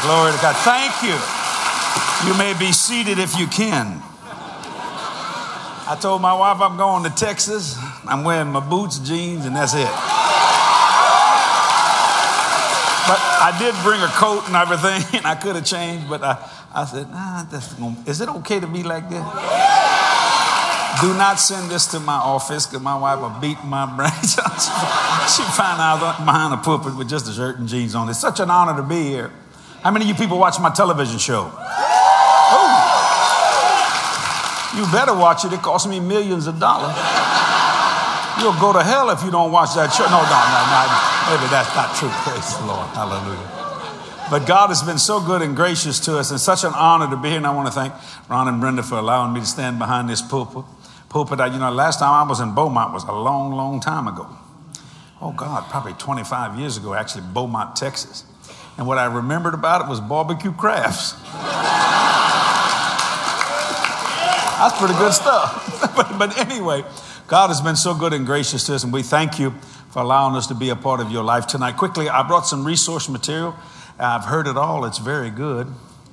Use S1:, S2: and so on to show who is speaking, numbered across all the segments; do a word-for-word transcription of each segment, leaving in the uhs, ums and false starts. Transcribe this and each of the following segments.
S1: Glory to God. Thank you. You may be seated if you can. I told my wife I'm going to Texas. I'm wearing my boots, jeans, and that's it. But I did bring a coat and everything, and I could have changed, but I, I said, nah, that's gonna, is it okay to be like this? Do not send this to my office because my wife will beat my brains out. She found out behind the pulpit with just a shirt and jeans on. It's such an honor to be here. How many of you people watch my television show? Oh, you better watch it. It costs me millions of dollars. You'll go to hell if you don't watch that show. No, no, no, no. Maybe that's not true. Praise the Lord. Hallelujah. But God has been so good and gracious to us, and such an honor to be here. And I want to thank Ron and Brenda for allowing me to stand behind this pulpit. Pulpit. You know, last time I was in Beaumont was a long, long time ago. Oh, God, probably twenty-five years ago, actually, Beaumont, Texas. And what I remembered about it was barbecue crafts. That's pretty good stuff. but, but anyway, God has been so good and gracious to us, and we thank you for allowing us to be a part of your life tonight. Quickly, I brought some resource material. I've heard it all. It's very good.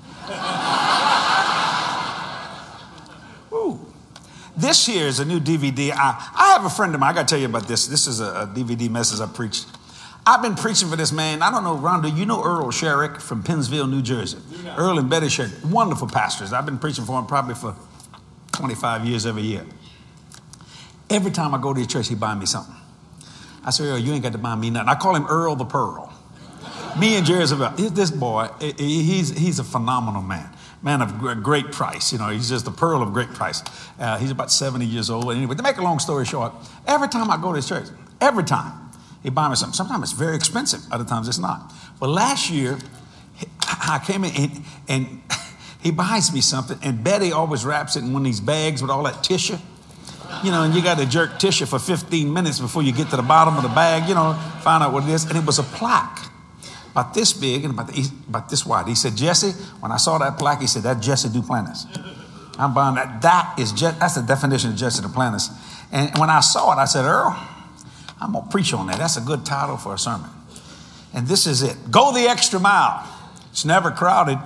S1: Ooh. This here is a new D V D. I, I have a friend of mine. I got to tell you about this. This is a, a D V D message I preached. I've been preaching for this man. I don't know, Rhonda, you know Earl Sherrick from Pennsville, New Jersey. Yeah. Earl and Betty Sherrick, wonderful pastors. I've been preaching for him probably for twenty-five years every year. Every time I go to his church, he buy me something. I say, Earl, you ain't got to buy me nothing. I call him Earl the Pearl. Me and Jerry, this boy, he's, he's a phenomenal man. Man of great price. You know, he's just a pearl of great price. Uh, he's about seventy years old. Anyway, to make a long story short, every time I go to his church, every time, he buys me something. Sometimes it's very expensive. Other times it's not. But last year, I came in and, and he buys me something, and Betty always wraps it in one of these bags with all that tissue. You know, and you got to jerk tissue for fifteen minutes before you get to the bottom of the bag, you know, find out what it is. And it was a plaque about this big and about, the, about this wide. He said, Jesse, when I saw that plaque, he said, that's Jesse Duplantis. I'm buying that. That is just, that's the definition of Jesse Duplantis. And when I saw it, I said, Earl, I'm going to preach on that. That's a good title for a sermon. And this is it. Go the extra mile. It's never crowded.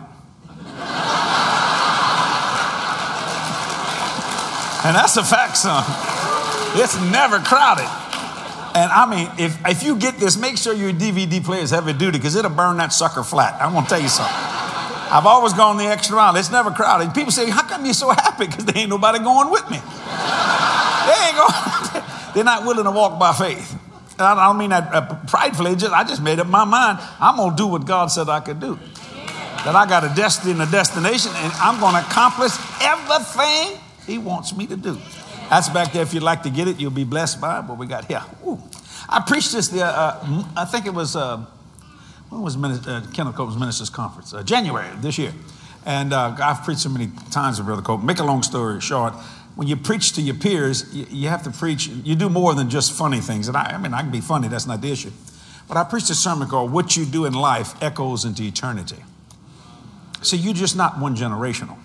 S1: And that's a fact, son. It's never crowded. And I mean, if, if you get this, make sure your D V D player is heavy duty because it'll burn that sucker flat. I want to tell you something. I've always gone the extra mile. It's never crowded. People say, how come you're so happy? Because there ain't nobody going with me. They ain't going. They're not willing to walk by faith. And I don't mean that uh, pridefully. Just, I just made up my mind. I'm going to do what God said I could do. That I got a destiny and a destination, and I'm going to accomplish everything he wants me to do. That's back there. If you'd like to get it, you'll be blessed by it. What we got here. Ooh. I preached this, the, uh, I think it was, uh, when was Minister, uh, Kenneth Copeland's Ministers Conference? Uh, January this year. And uh, I've preached so many times with Brother Cope. Make a long story short, when you preach to your peers, you, you have to preach, you do more than just funny things. And I, I mean, I can be funny, that's not the issue. But I preached a sermon called What You Do in Life Echoes into Eternity. See, you're just not one generational.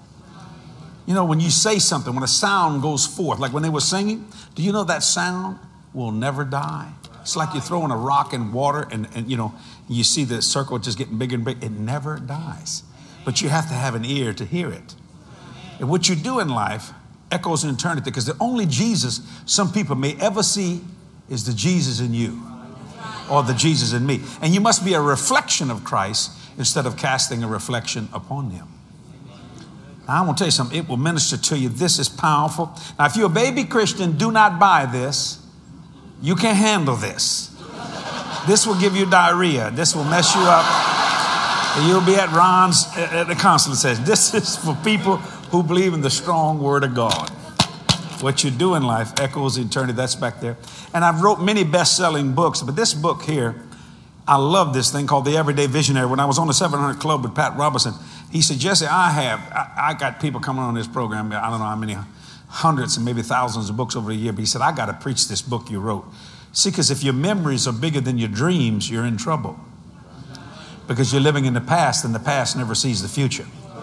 S1: You know, when you say something, when a sound goes forth, like when they were singing, do you know that sound will never die? It's like you're throwing a rock in water and, and you know, you see the circle just getting bigger and bigger. It never dies. But you have to have an ear to hear it. And what you do in life echoes in eternity because the only Jesus some people may ever see is the Jesus in you or the Jesus in me. And you must be a reflection of Christ instead of casting a reflection upon him. Now, I want to tell you something. It will minister to you. This is powerful. Now, if you're a baby Christian, do not buy this. You can't handle this. This will give you diarrhea. This will mess you up. And you'll be at Ron's, at the consulate says, this is for people who believe in the strong word of God. What you do in life echoes eternity. That's back there. And I've wrote many best-selling books, but this book here, I love this thing called The Everyday Visionary. When I was on the seven hundred Club with Pat Robertson, he said, Jesse, I have, I, I got people coming on this program. I don't know how many hundreds and maybe thousands of books over a year. But he said, I got to preach this book you wrote. See, because if your memories are bigger than your dreams, you're in trouble. Because you're living in the past and the past never sees the future.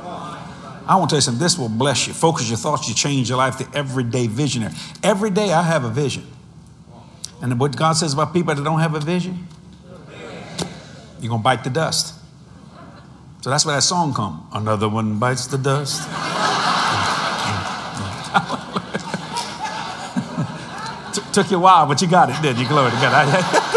S1: I want to tell you something. This will bless you. Focus your thoughts. You change your life. The Everyday Visionary. Every day I have a vision. And what God says about people that don't have a vision, you're going to bite the dust. So that's where that song comes. Another one bites the dust. T- took you a while, but you got it, didn't you? Glory to God.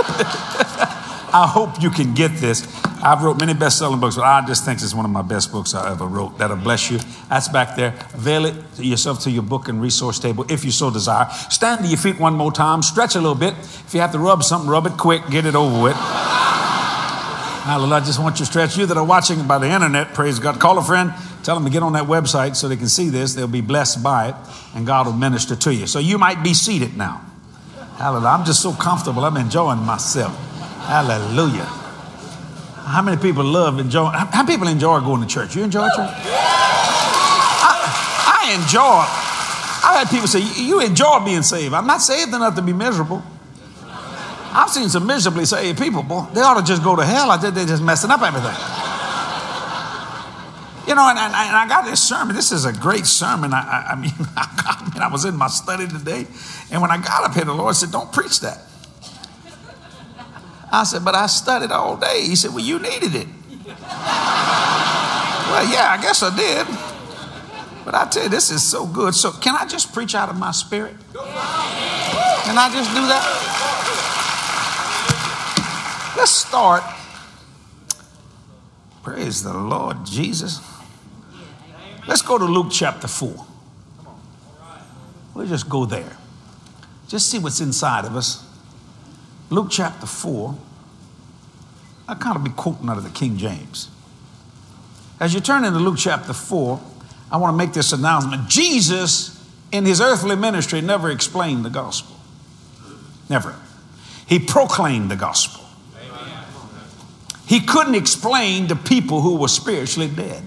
S1: I hope you can get this. I've wrote many best-selling books, but I just think it's one of my best books I ever wrote. That'll bless you. That's back there. Avail it to yourself to your book and resource table if you so desire. Stand to your feet one more time. Stretch a little bit. If you have to rub something, rub it quick. Get it over with. Hallelujah. I just want you to stretch. You that are watching by the internet, praise God. Call a friend. Tell them to get on that website so they can see this. They'll be blessed by it, and God will minister to you. So you might be seated now. Hallelujah. I'm just so comfortable. I'm enjoying myself. Hallelujah. How many people love enjoying? How many people enjoy going to church? You enjoy church? I, I enjoy. I've had people say, you enjoy being saved. I'm not saved enough to be miserable. I've seen some miserably saved people, boy. They ought to just go to hell. I think they're just messing up everything. You know, and, and, and I got this sermon. This is a great sermon. I, I, I, mean, I mean, I was in my study today, and when I got up here, the Lord said, don't preach that. I said, but I studied all day. He said, well, you needed it. Well, yeah, I guess I did. But I tell you, this is so good. So can I just preach out of my spirit? Can I just do that? Let's start. Praise the Lord Jesus. Let's go to Luke chapter four. We'll just go there. Just see what's inside of us. Luke chapter four. I kind of be quoting out of the King James. As you turn into Luke chapter four, I want to make this announcement. Jesus, in his earthly ministry, never explained the gospel. Never. He proclaimed the gospel. Amen. He couldn't explain to people who were spiritually dead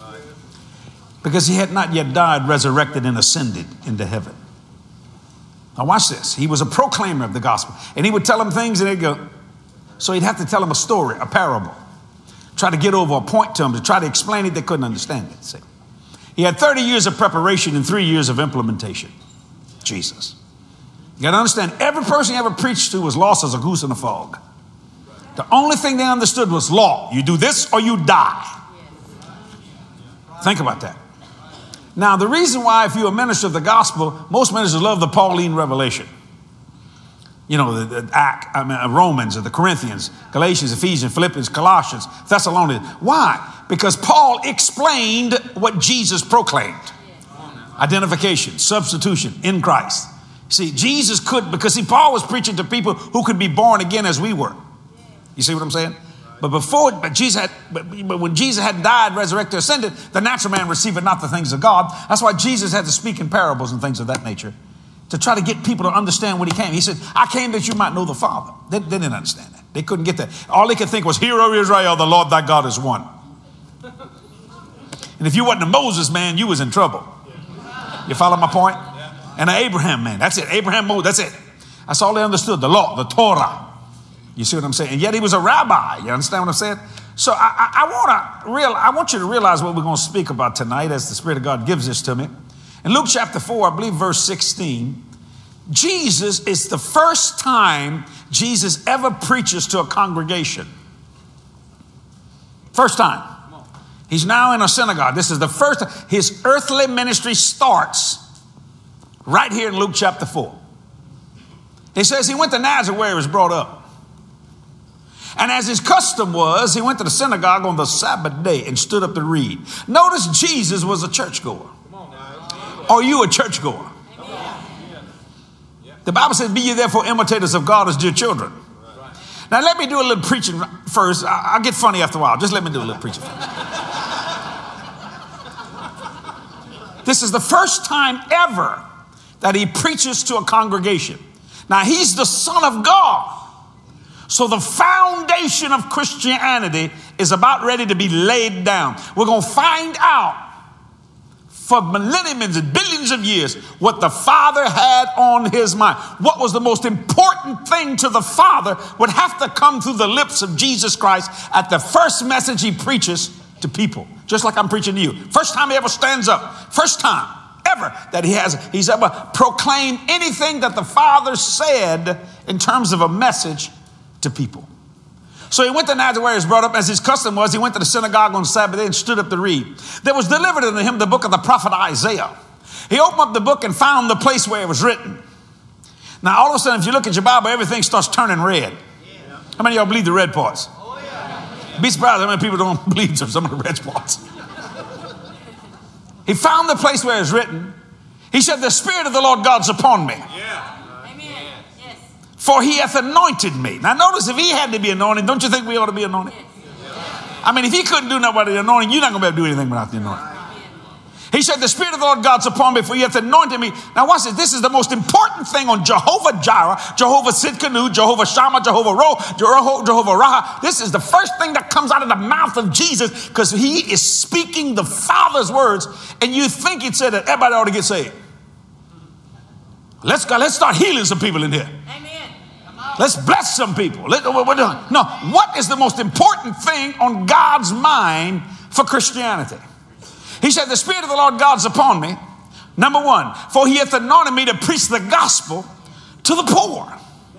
S1: because he had not yet died, resurrected, and ascended into heaven. Now watch this. He was a proclaimer of the gospel, and he would tell them things and they'd go. So he'd have to tell them a story, a parable, try to get over a point to them, to try to explain it. They couldn't understand it. See? He had thirty years of preparation and three years of implementation. Jesus. You got to understand, every person he ever preached to was lost as a goose in a fog. The only thing they understood was law. You do this or you die. Think about that. Now, the reason why, if you're a minister of the gospel, most ministers love the Pauline revelation. You know, the, the Act, I mean, Romans or the Corinthians, Galatians, Ephesians, Philippians, Colossians, Thessalonians. Why? Because Paul explained what Jesus proclaimed. Identification, substitution in Christ. See, Jesus could, because see, Paul was preaching to people who could be born again as we were. You see what I'm saying? But before, but Jesus had, but, but when Jesus had died, resurrected, ascended, the natural man receiveth not the things of God. That's why Jesus had to speak in parables and things of that nature to try to get people to understand what he came. He said, I came that you might know the Father. They, they didn't understand that. They couldn't get that. All they could think was, hear, O Israel, the Lord thy God is one. And if you wasn't a Moses man, you was in trouble. You follow my point? And an Abraham man. That's it. Abraham, Moses, that's it. That's all they understood. The law, the Torah. You see what I'm saying? And yet he was a rabbi. You understand what I'm saying? So I, I, I want to real. I want you to realize what we're going to speak about tonight as the Spirit of God gives this to me. In Luke chapter four, I believe verse sixteen, Jesus is the first time Jesus ever preaches to a congregation. First time. He's now in a synagogue. This is the first time. His earthly ministry starts right here in Luke chapter four. He says he went to Nazareth where he was brought up. And as his custom was, he went to the synagogue on the Sabbath day and stood up to read. Notice Jesus was a churchgoer. Are you a churchgoer? The Bible says, be ye therefore imitators of God as dear children. Now let me do a little preaching first. I'll get funny after a while. Just let me do a little preaching first. This is the first time ever that he preaches to a congregation. Now he's the Son of God. So the foundation of Christianity is about ready to be laid down. We're going to find out for millenniums and billions of years what the Father had on his mind. What was the most important thing to the Father would have to come through the lips of Jesus Christ at the first message he preaches to people. Just like I'm preaching to you. First time he ever stands up. First time ever that he has, he's ever proclaimed anything that the Father said in terms of a message to people. So he went to Nazareth where he was brought up. As his custom was, he went to the synagogue on Sabbath day and stood up to read. There was delivered unto him the book of the prophet Isaiah. He opened up the book and found the place where it was written. Now, all of a sudden, if you look at your Bible, everything starts turning red. How many of y'all believe the red parts? Be surprised how many people don't believe some of the red parts. He found the place where it was written. He said, the Spirit of the Lord God's upon me. For he hath anointed me. Now notice, if he had to be anointed, don't you think we ought to be anointed? I mean, if he couldn't do nothing without the anointing, you're not going to be able to do anything without the anointing. He said, the Spirit of the Lord God's upon me, for he hath anointed me. Now watch this. This is the most important thing on Jehovah Jireh, Jehovah Sidkenu, Jehovah Shammah, Jehovah Ro, Jehovah Raha. This is the first thing that comes out of the mouth of Jesus, because he is speaking the Father's words, and you think he'd say that everybody ought to get saved. Let's go. Let's start healing some people in here. Amen. Let's bless some people. Let, what we're doing. No, what is the most important thing on God's mind for Christianity? He said, the Spirit of the Lord God's upon me. Number one, for he hath anointed me to preach the gospel to the poor.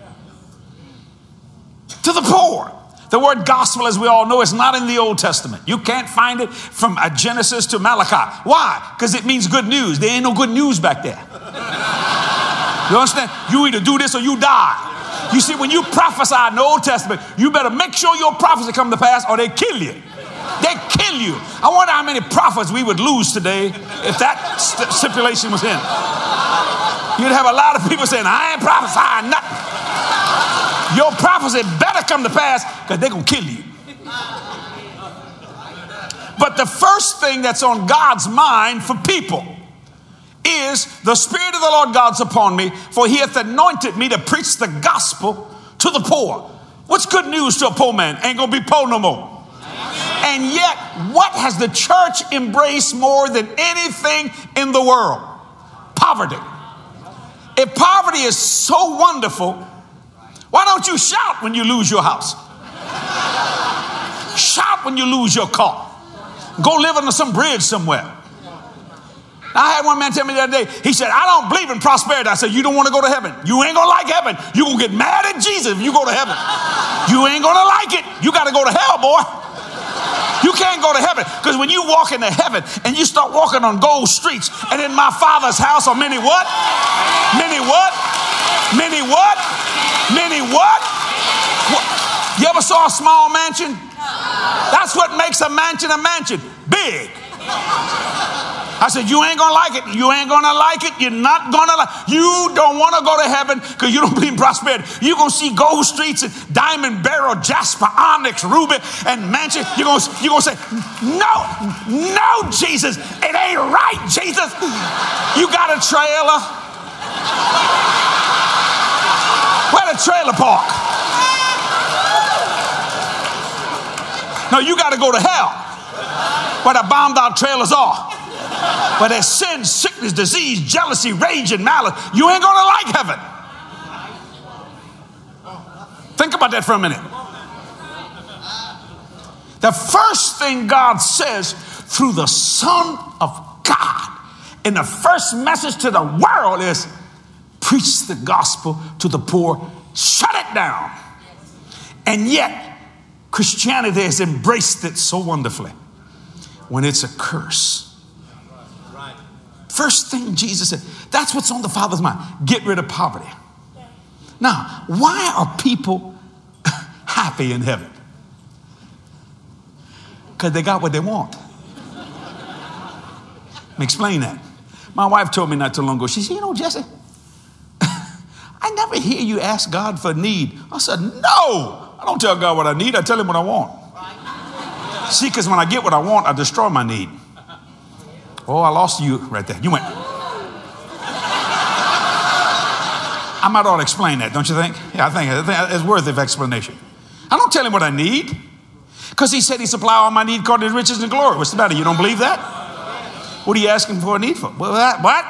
S1: To the poor. The word gospel, as we all know, is not in the Old Testament. You can't find it from Genesis to Malachi. Why? Because it means good news. There ain't no good news back there. You understand? You either do this or you die. You see, when you prophesy in the Old Testament, you better make sure your prophecy come to pass or they kill you. They kill you. I wonder how many prophets we would lose today if that st- stipulation was in. You'd have a lot of people saying, I ain't prophesying nothing. Your prophecy better come to pass because they're going to kill you. But the first thing that's on God's mind for people is the Spirit of the Lord God's upon me, for he hath anointed me to preach the gospel to the poor. What's good news to a poor man? Ain't going to be poor no more. And yet, what has the church embraced more than anything in the world? Poverty. If poverty is so wonderful, why don't you shout when you lose your house? Shout when you lose your car. Go live under some bridge somewhere. I had one man tell me the other day, he said, I don't believe in prosperity. I said, you don't want to go to heaven. You ain't going to like heaven. You're going to get mad at Jesus if you go to heaven. You ain't going to like it. You got to go to hell, boy. You can't go to heaven, because when you walk into heaven and you start walking on gold streets, and in my Father's house are many what? Many what? Many what? Many what? What? You ever saw a small mansion? That's what makes a mansion a mansion. Big. I said, you ain't gonna like it. You ain't gonna like it. You're not gonna like it. You don't want to go to heaven because you don't believe in prosperity. You're gonna see gold streets and diamond, beryl, jasper, onyx, ruby, and mansion. You're gonna, you're gonna say, no, no, Jesus, it ain't right, Jesus. You got a trailer. Where the trailer park? No, you got to go to hell, where the bombed out trailers are. Where there's sin, sickness, disease, jealousy, rage, and malice. You ain't going to like heaven. Think about that for a minute. The first thing God says through the Son of God in the first message to the world is, preach the gospel to the poor. Shut it down. And yet, Christianity has embraced it so wonderfully when it's a curse. First thing Jesus said, that's what's on the Father's mind. Get rid of poverty. Now, why are people happy in heaven? Because they got what they want. Let me explain that. My wife told me not too long ago, she said, you know, Jesse, I never hear you ask God for a need. I said, no, I don't tell God what I need. I tell him what I want. See, because when I get what I want, I destroy my need. Oh, I lost you right there. You went. I might ought to explain that, don't you think? Yeah, I think, I think it's worthy of explanation. I don't tell him what I need, because he said he supply all my need according to his riches and glory. What's the matter? You don't believe that? What are you asking for a need for? Well, that, what?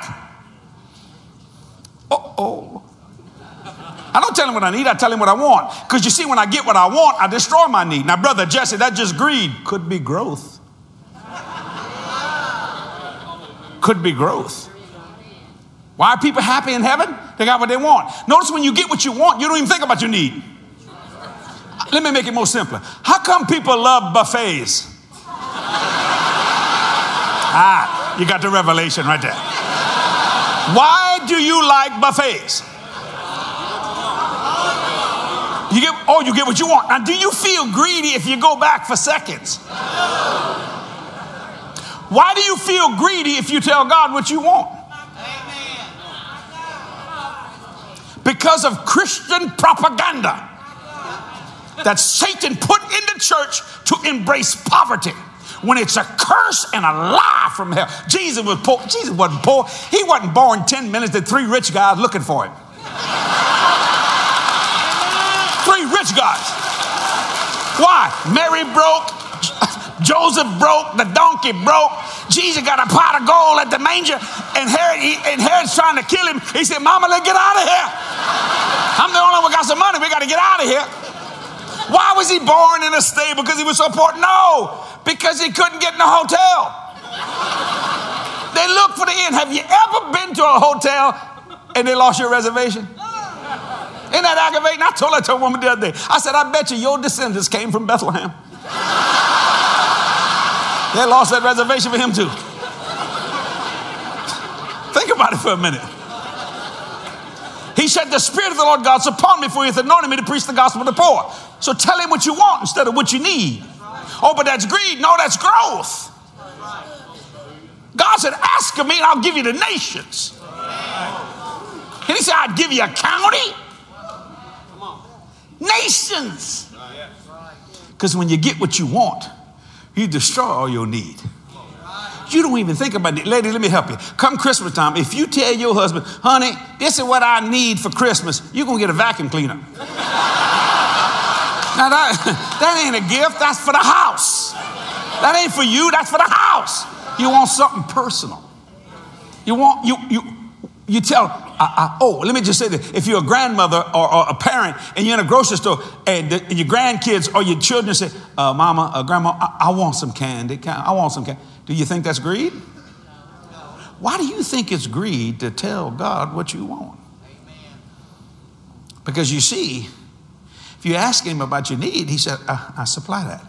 S1: Uh-oh. I don't tell him what I need. I tell him what I want. Because you see, when I get what I want, I destroy my need. Now, Brother Jesse, that's just greed. Could be growth. Could be growth. Why are people happy in heaven? They got what they want. Notice when you get what you want, you don't even think about your need. Let me make it more simpler. How come people love buffets? Ah, you got the revelation right there. Why do you like buffets? You get, oh, you get what you want. Now, do you feel greedy if you go back for seconds? Why do you feel greedy if you tell God what you want? Because of Christian propaganda that Satan put in the church to embrace poverty, when it's a curse and a lie from hell. Jesus was poor. Jesus wasn't poor. He wasn't born ten minutes to three rich guys looking for him. Three rich guys. Why? Mary broke, Joseph broke, the donkey broke. Jesus got a pot of gold at the manger, and Herod, he, and Herod's trying to kill him. He said, Mama, let's get out of here. I'm the only one who got some money. We got to get out of here. Why was he born in a stable? Because he was so poor? No, because he couldn't get in a hotel. They looked for the inn. Have you ever been to a hotel and they lost your reservation? Isn't that aggravating? I told that to a woman the other day. I said, I bet you your descendants came from Bethlehem. They lost that reservation for him too. Think about it for a minute. He said, the Spirit of the Lord God's upon me, for he hath anointed me to preach the gospel to the poor. So tell him what you want instead of what you need. Oh, but that's greed. No, that's growth. God said, ask of me and I'll give you the nations. And he said, I'd give you a county. Nations. Because when you get what you want, you destroy all your need. You don't even think about it. Lady, let me help you. Come Christmas time, if you tell your husband, honey, this is what I need for Christmas, you're going to get a vacuum cleaner. Now, that, that ain't a gift. That's for the house. That ain't for you. That's for the house. You want something personal. You want, you, you, you tell, I, I, oh, let me just say this. If you're a grandmother or, or a parent and you're in a grocery store and, the, and your grandkids or your children say, uh, Mama, uh, Grandma, I, I want some candy. I want some candy. Do you think that's greed? Why do you think it's greed to tell God what you want? Because you see, if you ask him about your need, he said, I, I supply that.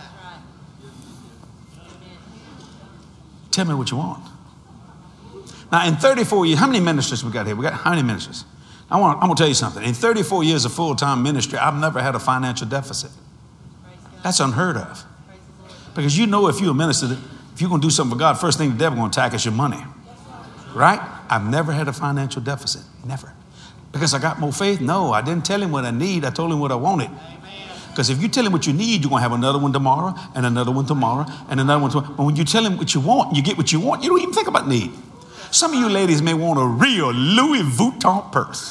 S1: Tell me what you want. Now, in thirty-four years, how many ministers we got here? We got how many ministers? I want, I'm going to tell you something. In thirty-four years of full-time ministry, I've never had a financial deficit. That's unheard of. Because you know if you're a minister, if you're going to do something for God, first thing the devil going to attack is your money. Right? I've never had a financial deficit. Never. Because I got more faith? No, I didn't tell him what I need. I told him what I wanted. Because if you tell him what you need, you're going to have another one tomorrow and another one tomorrow and another one tomorrow. But when you tell him what you want, you get what you want, you don't even think about need. Some of you ladies may want a real Louis Vuitton purse.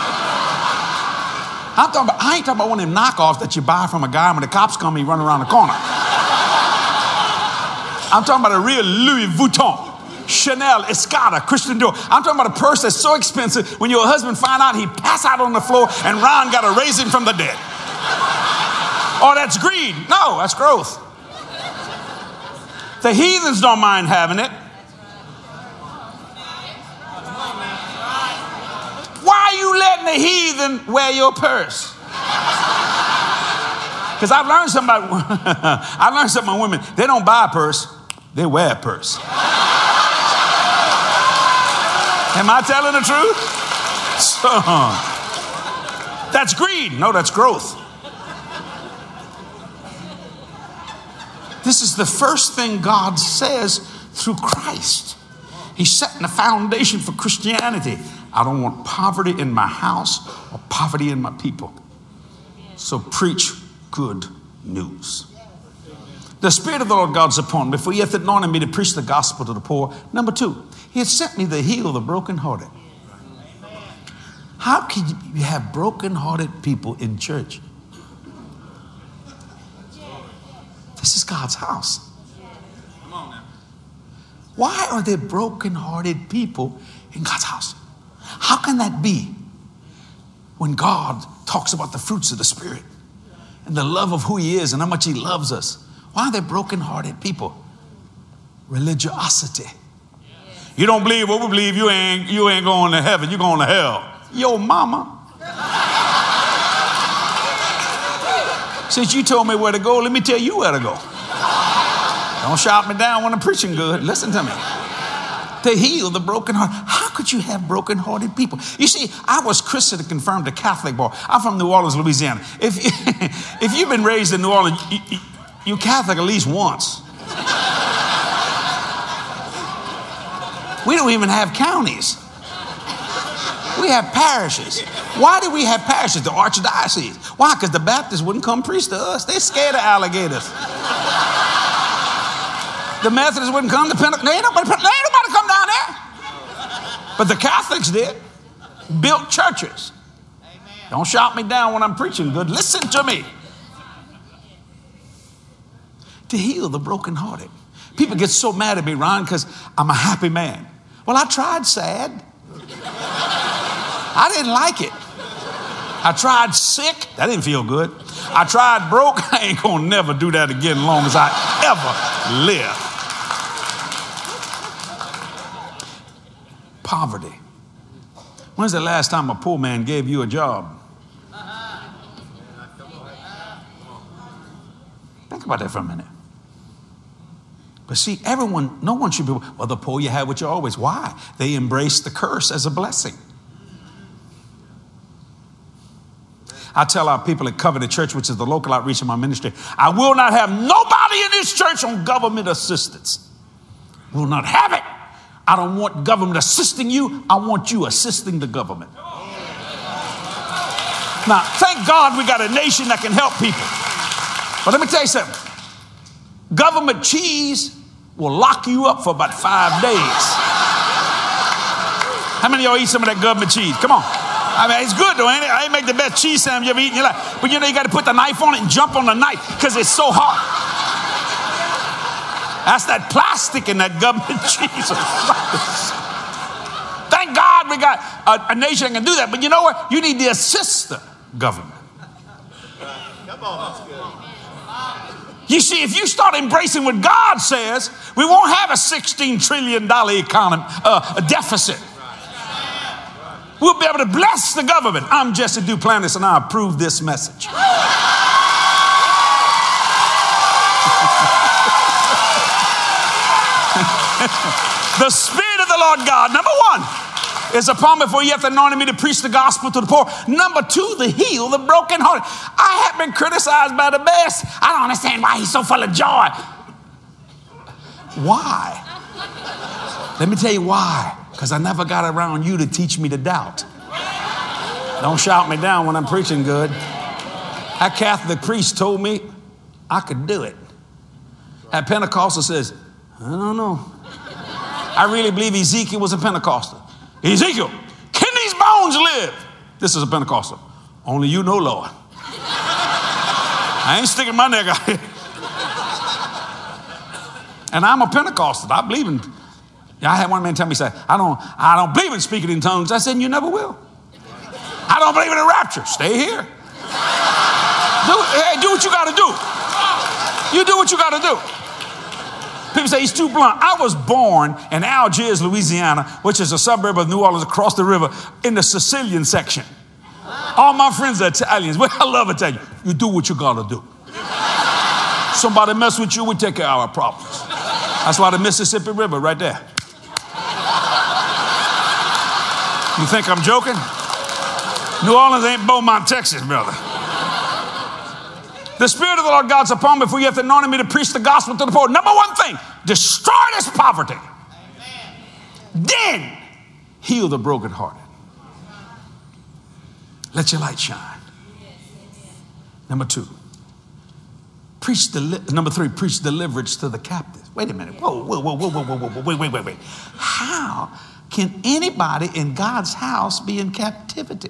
S1: I'm talking about, I ain't talking about one of them knockoffs that you buy from a guy when the cops come and you run around the corner. I'm talking about a real Louis Vuitton. Chanel, Escada, Christian Dior. I'm talking about a purse that's so expensive when your husband find out, he pass out on the floor and Ron got to raise him from the dead. Oh, that's greed. No, that's growth. The heathens don't mind having it. Why are you letting the heathen wear your purse? Because I've learned something about, I've learned something about women. They don't buy a purse, they wear a purse. Am I telling the truth? So, that's greed. No, that's growth. This is the first thing God says through Christ. He's setting the foundation for Christianity. I don't want poverty in my house or poverty in my people. So preach good news. The Spirit of the Lord God's upon me, for he hath anointed me to preach the gospel to the poor. Number two, he has sent me to heal the brokenhearted. How can you have brokenhearted people in church? This is God's house. Why are there brokenhearted people in God's house? How can that be when God talks about the fruits of the Spirit and the love of who he is and how much he loves us? Why are there brokenhearted people? Religiosity. You don't believe what we believe, you ain't, you ain't going to heaven, you're going to hell. Yo, mama. Since you told me where to go, let me tell you where to go. Don't shout me down when I'm preaching good. Listen to me. To heal the broken heart. How could you have broken-hearted people? You see, I was Christian and confirmed a Catholic boy. I'm from New Orleans, Louisiana. If, if you've been raised in New Orleans, you, you, you Catholic at least once. We don't even have counties. We have parishes. Why do we have parishes? The archdiocese. Why? Because the Baptists wouldn't come preach to us. They're scared of alligators. The Methodists wouldn't come. The Pentecostals, ain't nobody, ain't nobody come down there. But the Catholics did. Built churches. Don't shout me down when I'm preaching good. Listen to me. To heal the brokenhearted. People get so mad at me, Ron, because I'm a happy man. Well, I tried sad. I didn't like it. I tried sick. That didn't feel good. I tried broke. I ain't going to never do that again as long as I ever live. Poverty. When's the last time a poor man gave you a job? Think about that for a minute. But see, everyone, no one should be, well, the poor you have what you always. Why? They embrace the curse as a blessing. I tell our people at Covenant Church, which is the local outreach of my ministry, I will not have nobody in this church on government assistance. Will not have it. I don't want government assisting you. I want you assisting the government. Now, thank God we got a nation that can help people. But let me tell you something. Government cheese will lock you up for about five days. How many of y'all eat some of that government cheese? Come on. I mean, it's good though, ain't it? I ain't make the best cheese sandwich you ever eaten in your life. But you know, you got to put the knife on it and jump on the knife because it's so hot. That's that plastic in that government cheese. Thank God we got a, a nation that can do that. But you know what? You need to assist the government. Come on, that's good. You see, if you start embracing what God says, we won't have a sixteen trillion dollars economy, uh, a deficit. We'll be able to bless the government. I'm Jesse Duplantis, and I approve this message. The Spirit of the Lord God, number one, is upon me, for he hath anointed me to preach the gospel to the poor. Number two, to heal the brokenhearted. I have been criticized by the best. I don't understand why he's so full of joy. Why? Let me tell you why. Because I never got around you to teach me to doubt. Don't shout me down when I'm preaching good. That Catholic priest told me I could do it. That Pentecostal says, I don't know. I really believe Ezekiel was a Pentecostal. Ezekiel, can these bones live? This is a Pentecostal. Only you know, Lord. I ain't sticking my neck out here. And I'm a Pentecostal. I believe in. I had one man tell me, say, I don't, I don't believe in speaking in tongues. I said, you never will. I don't believe in the rapture. Stay here. Do, hey, do what you got to do. You do what you got to do. People say he's too blunt. I was born in Algiers, Louisiana, which is a suburb of New Orleans across the river, in the Sicilian section. All my friends are Italians. Well, I love Italian. You do what you got to do. Somebody mess with you, we take care of our problems. That's why the Mississippi River right there. You think I'm joking? New Orleans ain't Beaumont, Texas, brother. The Spirit of the Lord God's upon me, for he hath anointed me to preach the gospel to the poor. Number one thing, destroy this poverty. Amen. Then heal the brokenhearted. Let your light shine. Number two, preach the number three, preach deliverance to the captive. Wait a minute. Whoa, whoa, whoa, whoa, whoa, whoa, whoa, wait, wait, wait, wait. How can anybody in God's house be in captivity?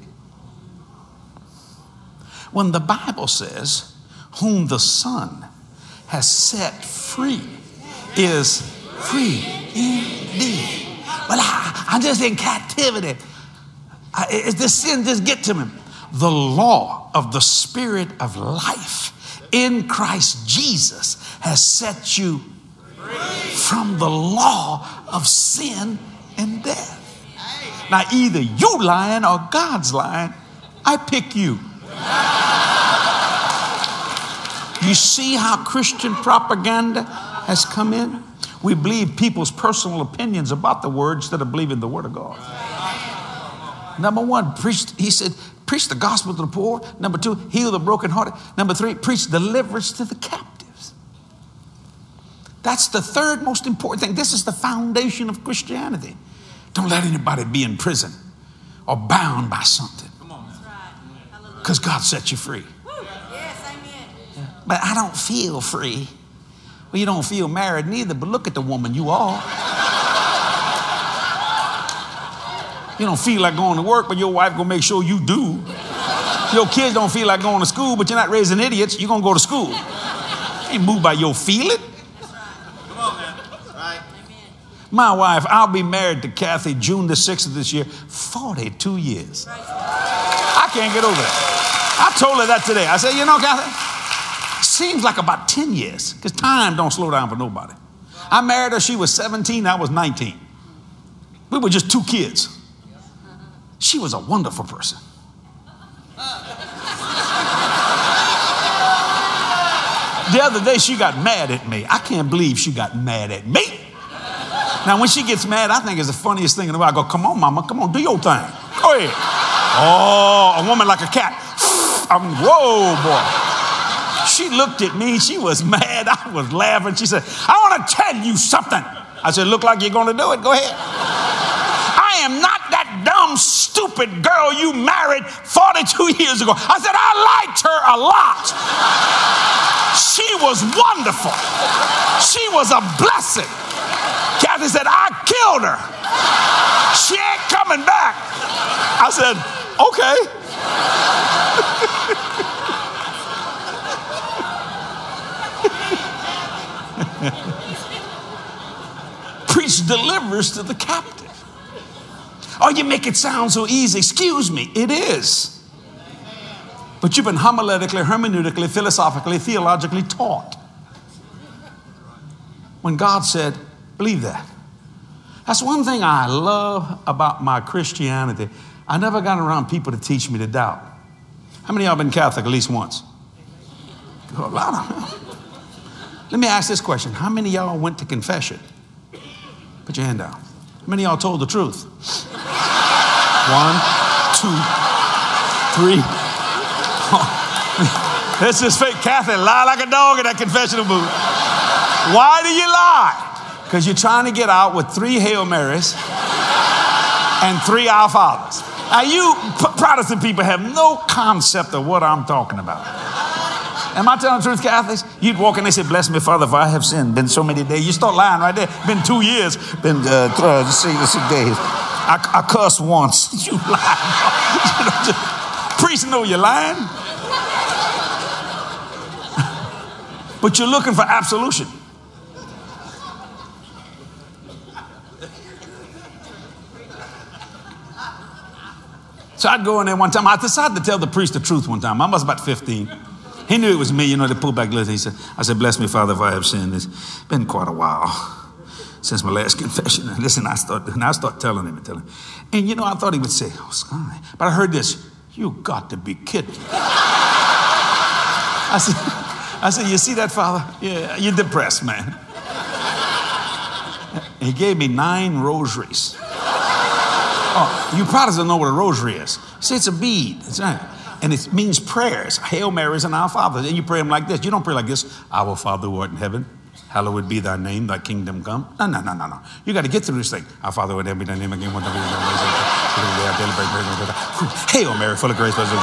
S1: When the Bible says, whom the Son has set free is free indeed. But I, I'm just in captivity. I, is this sin just get to me? The law of the Spirit of life in Christ Jesus has set you free from the law of sin and death. Now either you lying or God's lying. I pick you. You see how Christian propaganda has come in? We believe people's personal opinions about the word instead of believing the word of God. Number one, preach, he said, preach the gospel to the poor. Number two, heal the brokenhearted. Number three, preach deliverance to the captives. That's the third most important thing. This is the foundation of Christianity. Don't let anybody be in prison or bound by something. Because God set you free. But I don't feel free. Well, you don't feel married neither, but look at the woman you are. You don't feel like going to work, but your wife gonna make sure you do. Your kids don't feel like going to school, but you're not raising idiots. You're gonna go to school. You ain't moved by your feeling.
S2: Come on, man. Right.
S1: My wife, I'll be married to Kathy June the sixth of this year, forty-two years. I can't get over that. I told her that today. I said, you know, Kathy, seems like about ten years, because time don't slow down for nobody. I married her, she was seventeen, I was nineteen. We were just two kids. She was a wonderful person. The other day she got mad at me. I can't believe she got mad at me. Now when she gets mad, I think it's the funniest thing in the world. I go, come on, mama, come on, do your thing. Go ahead. Oh, a woman like a cat. I mean, whoa, boy. She looked at me. She was mad. I was laughing. She said, I want to tell you something. I said, look like you're going to do it. Go ahead. I am not that dumb, stupid girl you married forty-two years ago. I said, I liked her a lot. She was wonderful. She was a blessing. Kathy said, I killed her. She ain't coming back. I said, okay. Preach deliverance to the captive. Oh, you make it sound so easy. Excuse me, it is. But you've been homiletically, hermeneutically, philosophically, theologically taught. When God said, believe that. That's one thing I love about my Christianity. I never got around people to teach me to doubt. How many of y'all been Catholic at least once? A lot of them. Let me ask this question. How many of y'all went to confession? Put your hand down. How many of y'all told the truth? One, two, three. Oh. This is fake Catholic. Lie like a dog in that confessional booth. Why do you lie? Because you're trying to get out with three Hail Marys and three Our Fathers. Now you Protestant people have no concept of what I'm talking about. Am I telling the truth, Catholics? You'd walk in, they say, bless me, Father, for I have sinned. Been so many days. You start lying right there. Been two years. Been uh, uh, six, six days. I, I cussed once. You lie. You know, just, priests know you're lying. But you're looking for absolution. So I'd go in there one time. I decided to tell the priest the truth one time. I was about fifteen. He knew it was me. You know, they pulled back listen. He said, I said, bless me, Father, if I have sinned. It's been quite a while since my last confession. And listen, I start, and I start telling him and telling him. And, you know, I thought he would say, oh, Scotty. But I heard this. You got to be kidding. I said, I said, you see that, Father? Yeah, you're depressed, man. He gave me nine rosaries. Oh, you Protestants know what a rosary is. See, it's a bead. It's not. And it means prayers, Hail Marys and Our Fathers. And you pray them like this. You don't pray like this. Our Father who art in heaven, hallowed be thy name, thy kingdom come. No, no, no, no, no. You got to get through this thing. Our Father who art in heaven, be thy name again. Hail Mary, full of grace. Our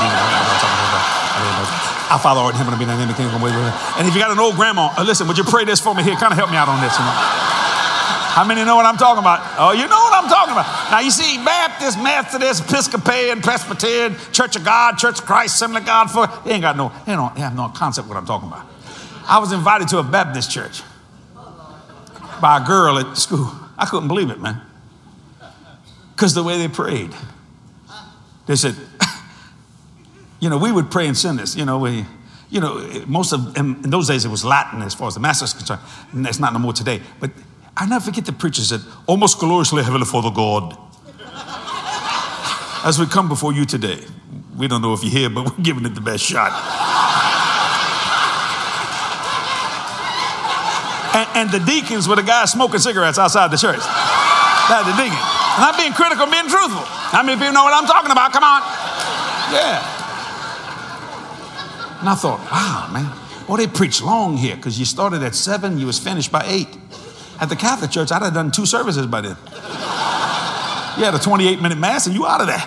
S1: Father art in heaven, be thy name, the kingdom come. And if you got an old grandma, uh, listen, would you pray this for me here? Kind of help me out on this. You know? How many know what I'm talking about? Oh, you know what I'm talking about. Now, you see, Baptist, Methodist, Episcopalian, Presbyterian, Church of God, Church of Christ, Assembly of God, for they ain't got no, they don't they have no concept of what I'm talking about. I was invited to a Baptist church by a girl at school. I couldn't believe it, man. Because the way they prayed. They said, you know, we would pray and sing this. You know, we, you know, most of, in, in those days, it was Latin as far as the master is concerned. And that's not no more today. But I never forget the preacher said, "O most gloriously heavenly Father God, as we come before you today, we don't know if you're here, but we're giving it the best shot. And, and the deacons were the guys smoking cigarettes outside the church. That's the deacon. I'm not being critical, I'm being truthful. How many people know what I'm talking about? Come on. Yeah. And I thought, wow, man. Well, they preach long here because you started at seven, you was finished by eight. At the Catholic Church, I'd have done two services by then. You had a twenty-eight minute mass and you out of there.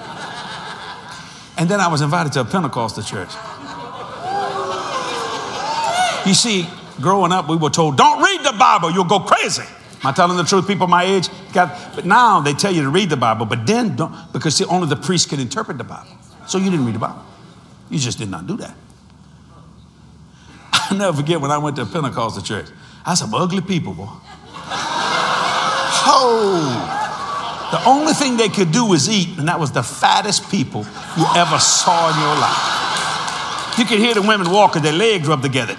S1: And then I was invited to a Pentecostal church. You see, growing up, we were told, don't read the Bible, you'll go crazy. Am I telling the truth? People my age, got, but now they tell you to read the Bible, but then don't, because see, only the priest can interpret the Bible. So you didn't read the Bible. You just did not do that. I'll never forget when I went to a Pentecostal church. I some ugly people, boy. Oh. The only thing they could do was eat, and that was the fattest people you ever saw in your life. You could hear the women walk with their legs rubbed together.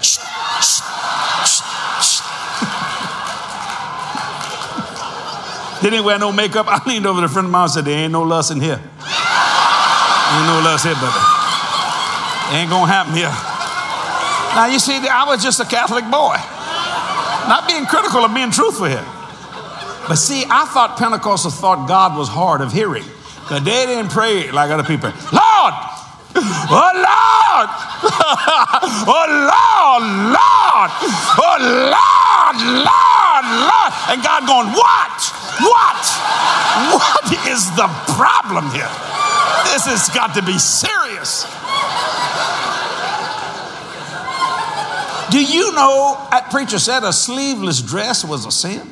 S1: They didn't wear no makeup. I leaned over to a friend of mine and said, there ain't no lust in here. Ain't no lust here, brother. Ain't gonna happen here. Now, you see, I was just a Catholic boy. Not being critical of being truthful here. But see, I thought Pentecostals thought God was hard of hearing. Because they didn't pray like other people. Lord! Oh, Lord! Oh, Lord! Lord! Oh, Lord! Lord! Lord! And God going, what? What? What is the problem here? This has got to be serious. Do you know, that preacher said a sleeveless dress was a sin?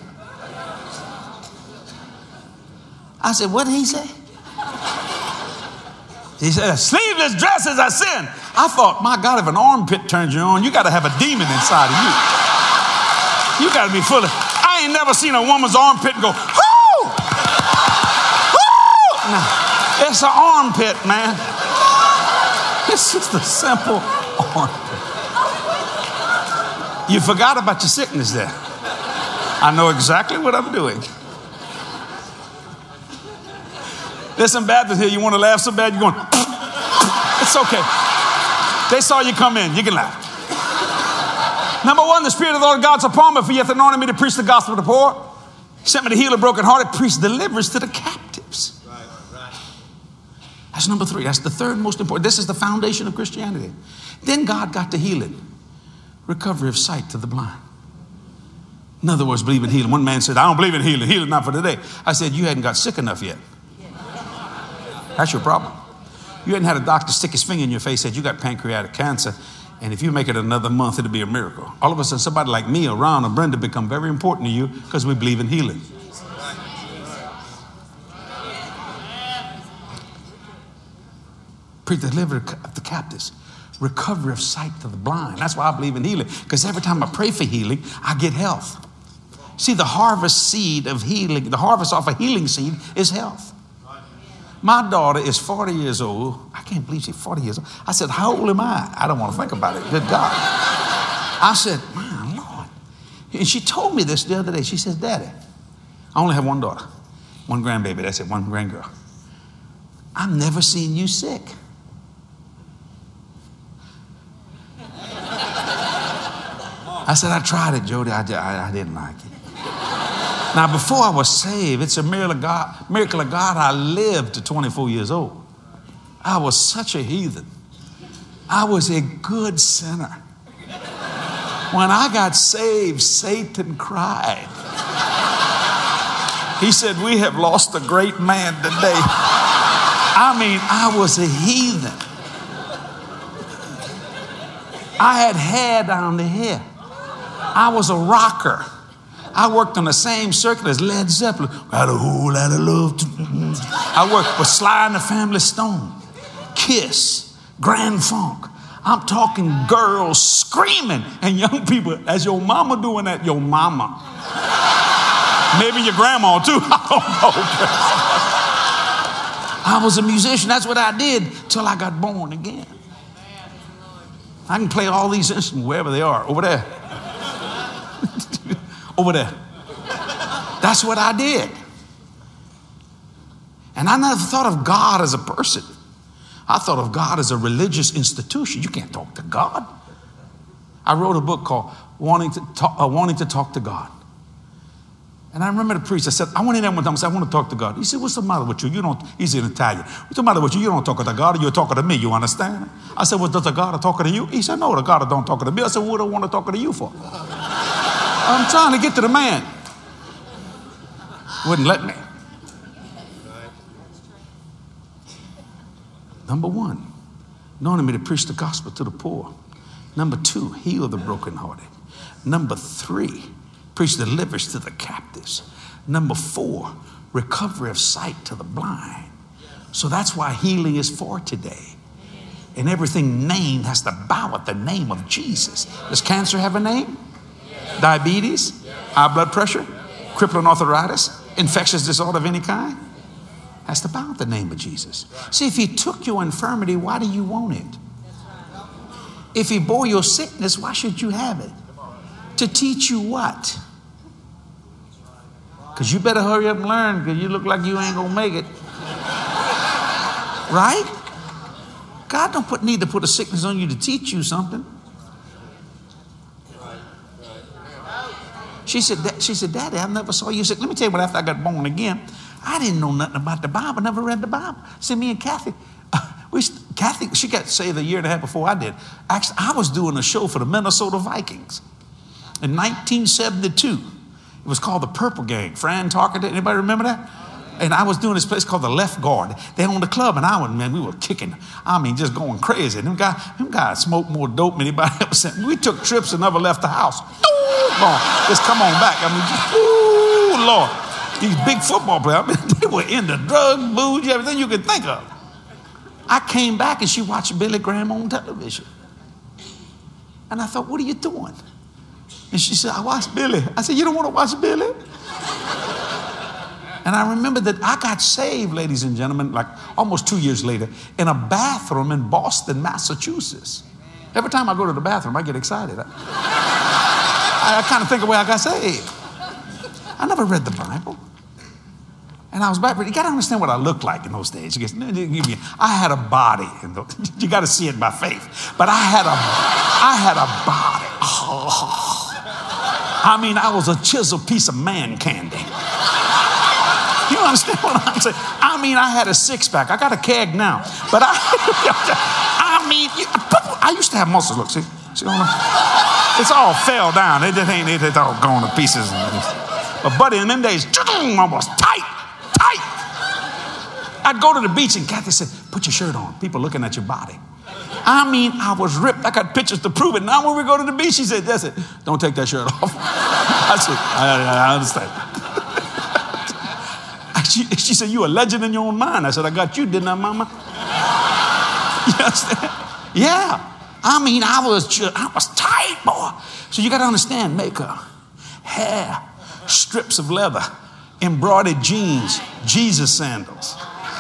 S1: I said, what did he say? He said, a sleeveless dress is a sin. I thought, my God, if an armpit turns you on, you got to have a demon inside of you. You got to be full of, I ain't never seen a woman's armpit go, whoo! Whoo! No, it's an armpit, man. It's just a simple armpit. You forgot about your sickness there. I know exactly what I'm doing. There's some Baptists here, you want to laugh so bad, you're going, it's okay. They saw you come in, you can laugh. Number one, the Spirit of the Lord God's upon me, for he hath anointed me to preach the gospel to the poor. He sent me to heal the brokenhearted, preach deliverance to the captives. Right, right. That's number three. That's the third most important. This is the foundation of Christianity. Then God got to healing. Recovery of sight to the blind. In other words, believe in healing. One man said, I don't believe in healing. Healing not for today. I said, you hadn't got sick enough yet. That's your problem. You hadn't had a doctor stick his finger in your face and said, you got pancreatic cancer. And if you make it another month, it'll be a miracle. All of a sudden, somebody like me or Ron or Brenda become very important to you because we believe in healing. Pre-delivery of the captives. Recovery of sight to the blind. That's why I believe in healing. Because every time I pray for healing, I get health. See, the harvest seed of healing, the harvest off a healing seed is health. My daughter is forty years old. I can't believe she's forty years old. I said, how old am I? I don't want to think about it. Good God. I said, my Lord. And she told me this the other day. She says, Daddy, I only have one daughter, one grandbaby. That's it, one grandgirl. I've never seen you sick. I said, I tried it, Jody. I, I, I didn't like it. Now, before I was saved, it's a miracle of God, miracle of God I lived to twenty-four years old. I was such a heathen. I was a good sinner. When I got saved, Satan cried. He said, we have lost a great man today. I mean, I was a heathen. I had hair down the hair. I was a rocker. I worked on the same circuit as Led Zeppelin. Got a whole lot of love. I worked with Sly and the Family Stone, Kiss, Grand Funk. I'm talking girls screaming and young people. As your mama doing that, your mama. Maybe your grandma too. I don't know. I was a musician. That's what I did till I got born again. I can play all these instruments wherever they are. Over there. Over there. That's what I did. And I never thought of God as a person. I thought of God as a religious institution. You can't talk to God. I wrote a book called Wanting to Talk, uh, Wanting to Talk to God. And I remember the priest, I said, I went in there one time, I said, I want to talk to God. He said, what's the matter with you? You don't, he's in Italian. What's the matter with you? You don't talk to God, you're talking to me, you understand? I said, well, does the God talk to you? He said, no, the God don't talk to me. I said, what do I want to talk to you for? I'm trying to get to the man. Wouldn't let me. Number one, knowing me to preach the gospel to the poor. Number two, heal the brokenhearted. Number three, preach deliverance to the captives. Number four, recovery of sight to the blind. So that's why healing is for today. And everything named has to bow at the name of Jesus. Does cancer have a name? Diabetes? High blood pressure? Crippling arthritis? Infectious disorder of any kind? Has to bow at the name of Jesus. See, if he took your infirmity, why do you want it? If he bore your sickness, why should you have it? To teach you what? Because you better hurry up and learn, because you look like you ain't going to make it. Right? God don't put, need to put a sickness on you to teach you something. She said, she said, Daddy, I never saw you sick. Let me tell you what, after I got born again, I didn't know nothing about the Bible, never read the Bible. See, me and Kathy, uh, we, Kathy, she got saved a year and a half before I did. Actually, I was doing a show for the Minnesota Vikings in nineteen seventy-two. It was called the Purple Gang. Fran Tarkenton, anybody remember that? And I was doing this place called the Left Guard. They owned the club, and I was, man, we were kicking. I mean, just going crazy. Them guys, them guys smoked more dope than anybody else. We took trips and never left the house. Lord, just come on back. I mean, just, ooh, Lord. These big football players, I mean, they were into drugs, booze, everything you could think of. I came back and she watched Billy Graham on television. And I thought, what are you doing? And she said, I watched Billy. I said, you don't want to watch Billy? And I remember that I got saved, ladies and gentlemen, like almost two years later, in a bathroom in Boston, Massachusetts. Every time I go to the bathroom, I get excited. I, I, I kind of think of where I got saved. I never read the Bible. And I was back, but you got to understand what I looked like in those days. I had a body. You got to see it by faith. But I had a, I had a body. Oh. I mean, I was a chiseled piece of man candy. You understand what I'm saying? I mean, I had a six-pack. I got a keg now. But I, I mean, I used to have muscles. Look, see? see it's all fell down. It just ain't, it's all gone to pieces. But buddy, in them days, I was tight, tight. I'd go to the beach and Kathy said, put your shirt on. People looking at your body. I mean, I was ripped. I got pictures to prove it. Now when we go to the beach, she said, that's it. Don't take that shirt off. I said, I, I understand. She, she said, you a legend in your own mind. I said, I got you, didn't I, mama? You understand? Yeah. I mean, I was just, I was tight, boy. So you got to understand, makeup, hair, strips of leather, embroidered jeans, Jesus sandals.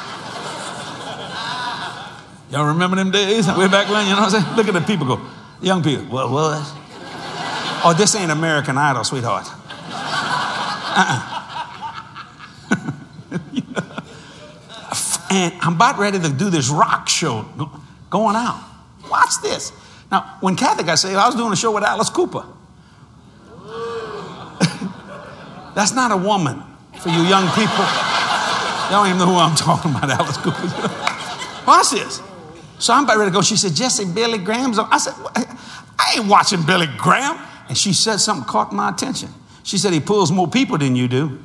S1: Y'all remember them days? Way back when, you know what I'm saying? Look at the people go, young people, what was? Oh, this ain't American Idol, sweetheart. Uh-uh. And I'm about ready to do this rock show going out. Watch this. Now, when Kathy got saved, I was doing a show with Alice Cooper. That's not a woman for you young people. Y'all don't even know who I'm talking about, Alice Cooper. Watch this. So I'm about ready to go. She said, Jesse, Billy Graham's on. I said, I ain't watching Billy Graham. And she said something caught my attention. She said, he pulls more people than you do.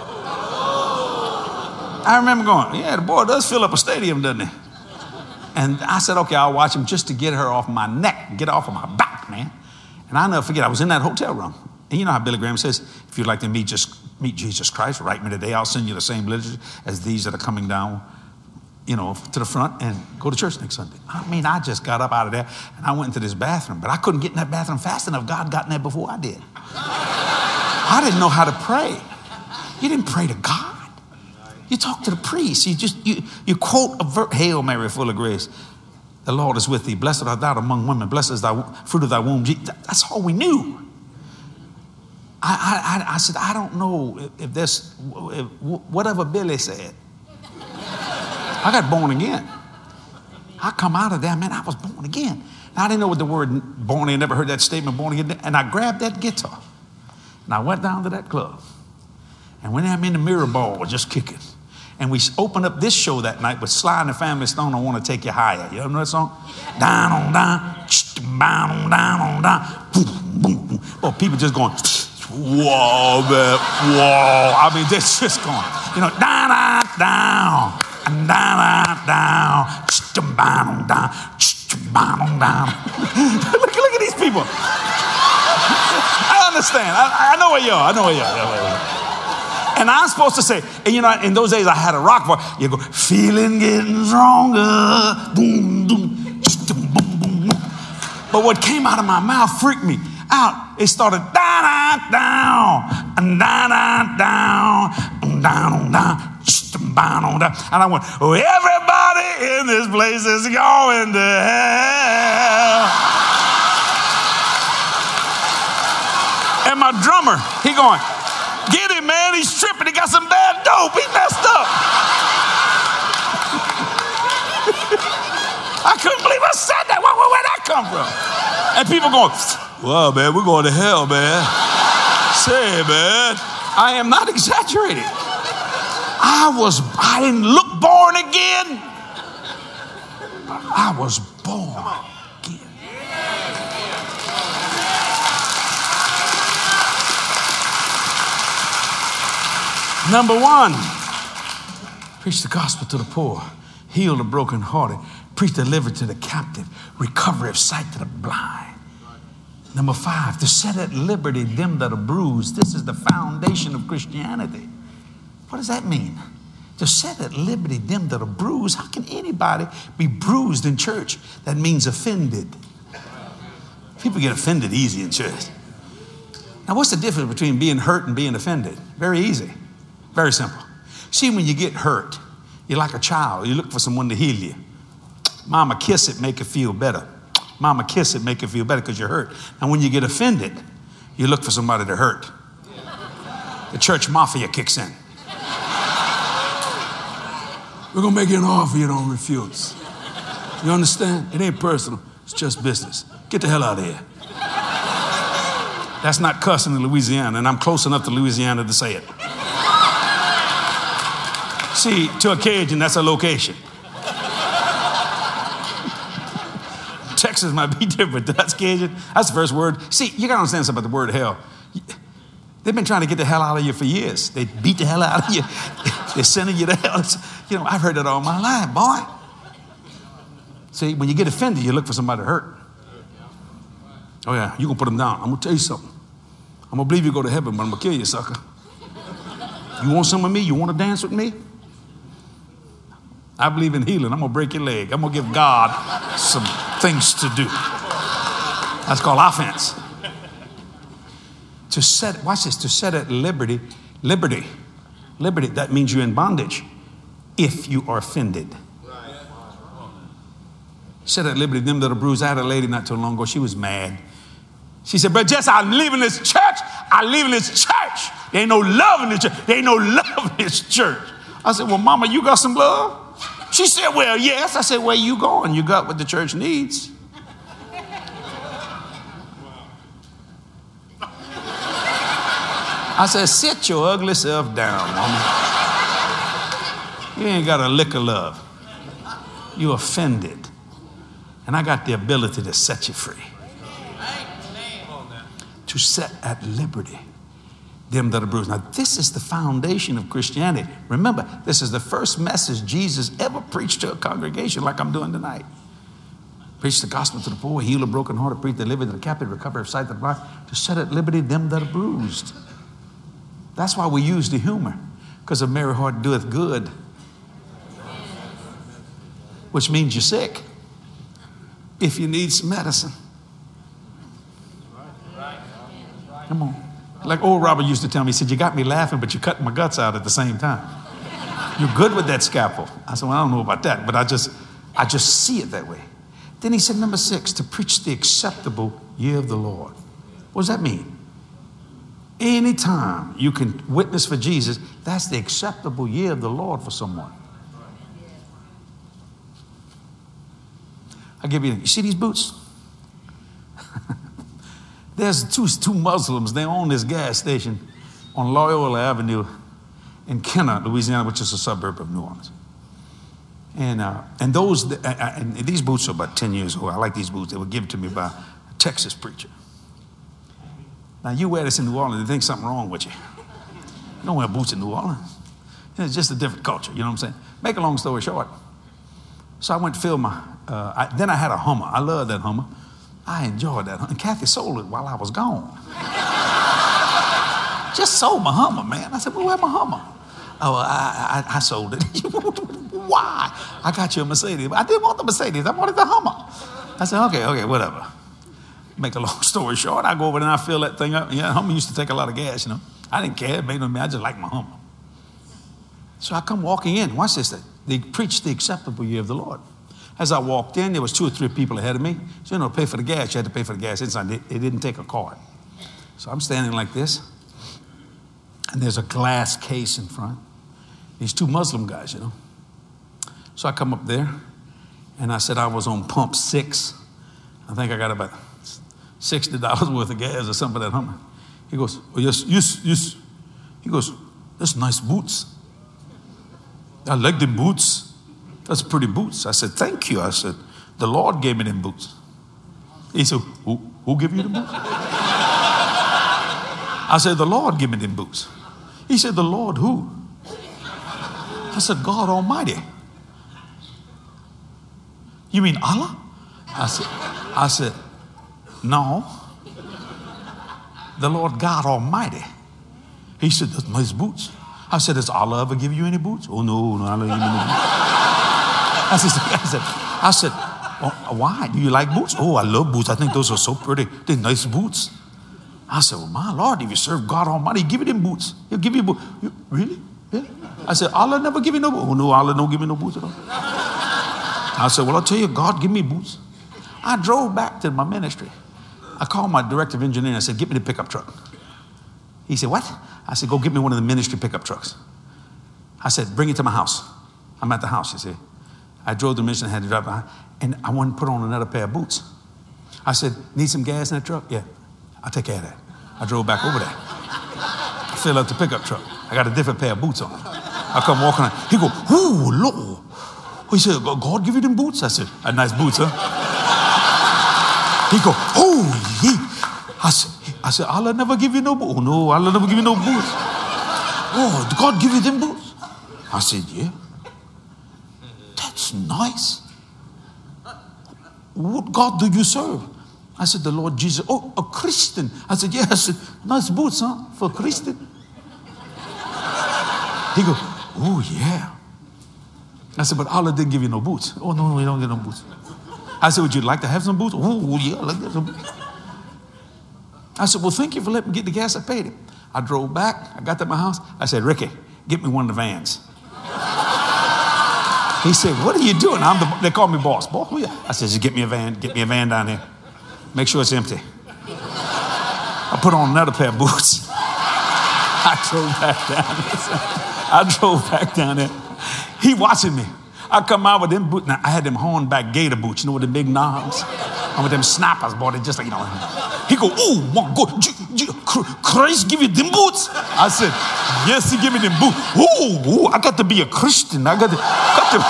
S1: I remember going, yeah, the boy does fill up a stadium, doesn't he? And I said, okay, I'll watch him just to get her off my neck, get off of my back, man. And I'll never forget, I was in that hotel room. And you know how Billy Graham says, if you'd like to meet just meet Jesus Christ, write me today. I'll send you the same literature as these that are coming down, you know, to the front and go to church next Sunday. I mean, I just got up out of there and I went into this bathroom, but I couldn't get in that bathroom fast enough. God got in there before I did. I didn't know how to pray. You didn't pray to God. You talk to the priest. You just, you, you quote a verse, Hail Mary, full of grace. The Lord is with thee. Blessed art thou among women. Blessed is thy fruit of thy womb. That's all we knew. I, I, I said, I don't know if, if this, if, whatever Billy said. I got born again. I come out of there, man, I was born again. Now, I didn't know what the word born again, never heard that statement, born again. And I grabbed that guitar and I went down to that club. And when I'm in the mirror ball, just kicking. And we opened up this show that night with Sly and the Family Stone, I Want to Take You Higher. You ever know that song? Down on down, down on down on down, boom, boom, boom. Well, people just going, whoa, man, whoa. I mean, they're just going, you know, down, down, down, down, down, down, down, down, down. look, look at these people. I understand. I, I know where you are. I know where you are. And I'm supposed to say, and you know, in those days I had a rock voice. You go, feeling getting stronger. Boom, boom, boom, boom, boom. But what came out of my mouth freaked me out. It started down, down, down, down, down, down, down, down. And I went, oh, everybody in this place is going to hell. And my drummer, he going, get him, man. He's tripping. He got some bad dope. He messed up. I couldn't believe I said that. Where, where, where'd that come from? And people going, well, man, we're going to hell, man. Say, man, I am not exaggerating. I was, I didn't look born again. I was born again. Number one, preach the gospel to the poor, heal the brokenhearted, preach deliverance to the captive, recovery of sight to the blind. Number five, to set at liberty them that are bruised. This is the foundation of Christianity. What does that mean? To set at liberty them that are bruised. How can anybody be bruised in church? That means offended. People get offended easy in church. Now, what's the difference between being hurt and being offended? Very easy. Very simple. See, when you get hurt, you're like a child. You look for someone to heal you. Mama, kiss it, make it feel better. Mama, kiss it, make it feel better because you're hurt. And when you get offended, you look for somebody to hurt. The church mafia kicks in. We're going to make you an offer you don't refuse. You understand? It ain't personal. It's just business. Get the hell out of here. That's not cussing in Louisiana, and I'm close enough to Louisiana to say it. See, to a Cajun, that's a location. Texas might be different. That's Cajun. That's the first word. See, you got to understand something about the word hell. They've been trying to get the hell out of you for years. They beat the hell out of you. They're sending you to hell. It's, you know, I've heard that all my life, boy. See, when you get offended, you look for somebody to hurt. Oh, yeah, you're going to put them down. I'm going to tell you something. I'm going to believe you go to heaven, but I'm going to kill you, sucker. You want some of me? You want to dance with me? I believe in healing. I'm going to break your leg. I'm going to give God some things to do. That's called offense. To set, watch this, to set at liberty, liberty, liberty, that means you're in bondage if you are offended. Set at liberty them that are bruised. I had a lady not too long ago. She was mad. She said, but Jess, I'm leaving this church. I'm leaving this church. There ain't no love in this church. There ain't no love in this church. I said, well, mama, you got some love? She said, well, yes. I said, where you going? You got what the church needs. I said, sit your ugly self down, mama. You ain't got a lick of love. You offended. And I got the ability to set you free. To set at liberty them that are bruised. Now, this is the foundation of Christianity. Remember, this is the first message Jesus ever preached to a congregation like I'm doing tonight. Preach the gospel to the poor, heal the brokenhearted, preach deliverance to the captive, recovery of sight to the blind, to set at liberty them that are bruised. That's why we use the humor, because a merry heart doeth good, which means you're sick if you need some medicine. Come on. Like old Robert used to tell me, he said, you got me laughing, but you cut my guts out at the same time. You're good with that scalpel. I said, well, I don't know about that, but I just, I just see it that way. Then he said, number six, to preach the acceptable year of the Lord. What does that mean? Anytime you can witness for Jesus, that's the acceptable year of the Lord for someone. I'll give you, you see these boots? there's two, two Muslims. They own this gas station on Loyola Avenue in Kenner, Louisiana, which is a suburb of New Orleans. And, uh, and, those, uh, and these boots are about ten years old. I like these boots. They were given to me by a Texas preacher. Now, you wear this in New Orleans, they think something wrong with you. You don't wear boots in New Orleans. It's just a different culture, you know what I'm saying? Make a long story short. So I went to fill my, uh, I, then I had a Hummer. I love that Hummer. I enjoyed that. And Kathy sold it while I was gone. Just sold my Hummer, man. I said, well, where's my Hummer? Oh, I, I, I sold it. Why? I got you a Mercedes. I didn't want the Mercedes. I wanted the Hummer. I said, okay, okay, whatever. Make a long story short, I go over there and I fill that thing up. Yeah, Hummer used to take a lot of gas, you know. I didn't care. It made no me. I just liked my Hummer. So I come walking in. Watch this. They preached the acceptable year of the Lord. As I walked in, there was two or three people ahead of me. So, you know, pay for the gas. You had to pay for the gas inside. They, they didn't take a card. So I'm standing like this. And there's a glass case in front. These two Muslim guys, you know. So I come up there. And I said I was on pump six. I think I got about sixty dollars worth of gas or something for that Hummer. He goes, oh, yes, yes, yes. He goes, that's nice boots. I like them boots. That's pretty boots. I said, thank you. I said, the Lord gave me them boots. He said, who, who gave you the boots? I said, the Lord gave me them boots. He said, the Lord who? I said, God Almighty. You mean Allah? I said, I said, no. The Lord God Almighty. He said, that's nice boots. I said, does Allah ever give you any boots? Oh, no, no, Allah didn't give me any boots. I said, I said, I said oh, why? Do you like boots? Oh, I love boots. I think those are so pretty. They're nice boots. I said, well, my Lord, if you serve God Almighty, give you them boots. He'll give you boots. Really? Really? I said, Allah never give you no boots. Oh, no, Allah don't give me no boots at all. I said, well, I'll tell you, God, give me boots. I drove back to my ministry. I called my director of engineering. I said, get me the pickup truck. He said, what? I said, go get me one of the ministry pickup trucks. I said, bring it to my house. I'm at the house, you see. I drove the ministry and had to drive behind. And I wanted to put on another pair of boots. I said, need some gas in that truck? Yeah, I'll take care of that. I drove back over there. I filled up the pickup truck. I got a different pair of boots on. I come walking on. He go, ooh, Lord. He said, God give you them boots? I said, a nice boots, huh? He go, oh, yeah. I said, I said, Allah never give you no boots. Oh, no, Allah never give you no boots. Oh, did God give you them boots? I said, yeah. That's nice. What God do you serve? I said, the Lord Jesus. Oh, a Christian. I said, yeah. I said, nice boots, huh? For a Christian. He go, oh, yeah. I said, but Allah didn't give you no boots. Oh, no, no, you don't get no boots. I said, would you like to have some boots? Oh, yeah, I'd like to have some boots. I said, well, thank you for letting me get the gas. I paid it. I drove back. I got to my house. I said, Ricky, get me one of the vans. He said, what are you doing? I'm the, they call me boss. Boss, who you? I said, just get me a van. Get me a van down here. Make sure it's empty. I put on another pair of boots. I drove back down there. I drove back down there. He watching me. I come out with them boots. Now, I had them hornback gator boots, you know, with the big knobs. And with them snappers, boy, they just like, you know. He go, oh, my God, J- J- Christ give you them boots? I said, yes, he give me them boots. Ooh, ooh, I got to be a Christian. I got to, got to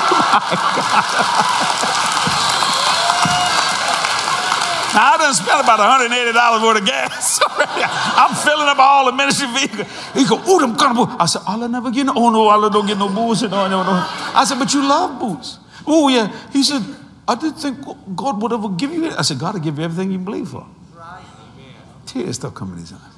S1: Now, I done spent about one hundred eighty dollars worth of gas already. I'm filling up all the ministry vehicles. He go, oh, them kind of boots. I said, Allah never get no, oh, no, Allah don't get no boots. No, no, no. I said, but you love boots. Oh, yeah. He said, I didn't think God would ever give you it. I said, God will give you everything you believe for. Right. Tears start coming in his eyes.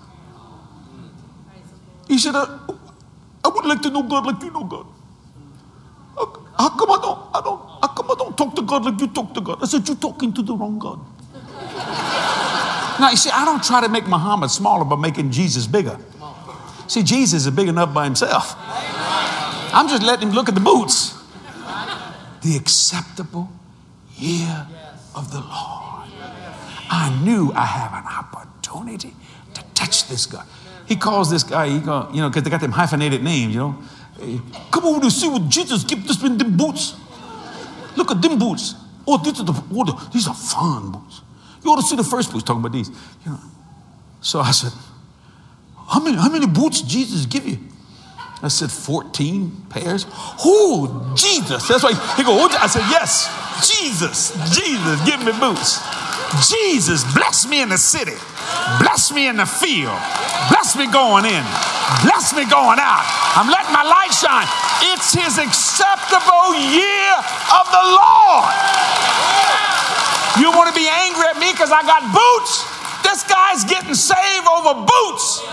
S1: He said, I, I would like to know God like you know God. How come I don't, I don't, how come I don't talk to God like you talk to God? I said, you're talking to the wrong God. Now, you see, I don't try to make Muhammad smaller by making Jesus bigger. See, Jesus is big enough by himself. I'm just letting him look at the boots. The acceptable year of the Lord. I knew I have an opportunity to touch this guy. He calls this guy, he go, you know, because they got them hyphenated names, you know. Hey, come over to see what Jesus give this in them boots. Look at them boots. Oh, these are, the, oh, the, these are fun boots. You ought to see the first boots, talking about these. You know. So I said, how many, how many boots Jesus give you? I said, fourteen pairs. Oh, Jesus. That's why he go, I said, yes, Jesus, Jesus, give me boots. Jesus, bless me in the city. Bless me in the field. Bless me going in. Bless me going out. I'm letting my light shine. It's his acceptable year of the Lord. You want to be angry at me because I got boots? This guy's getting saved over boots.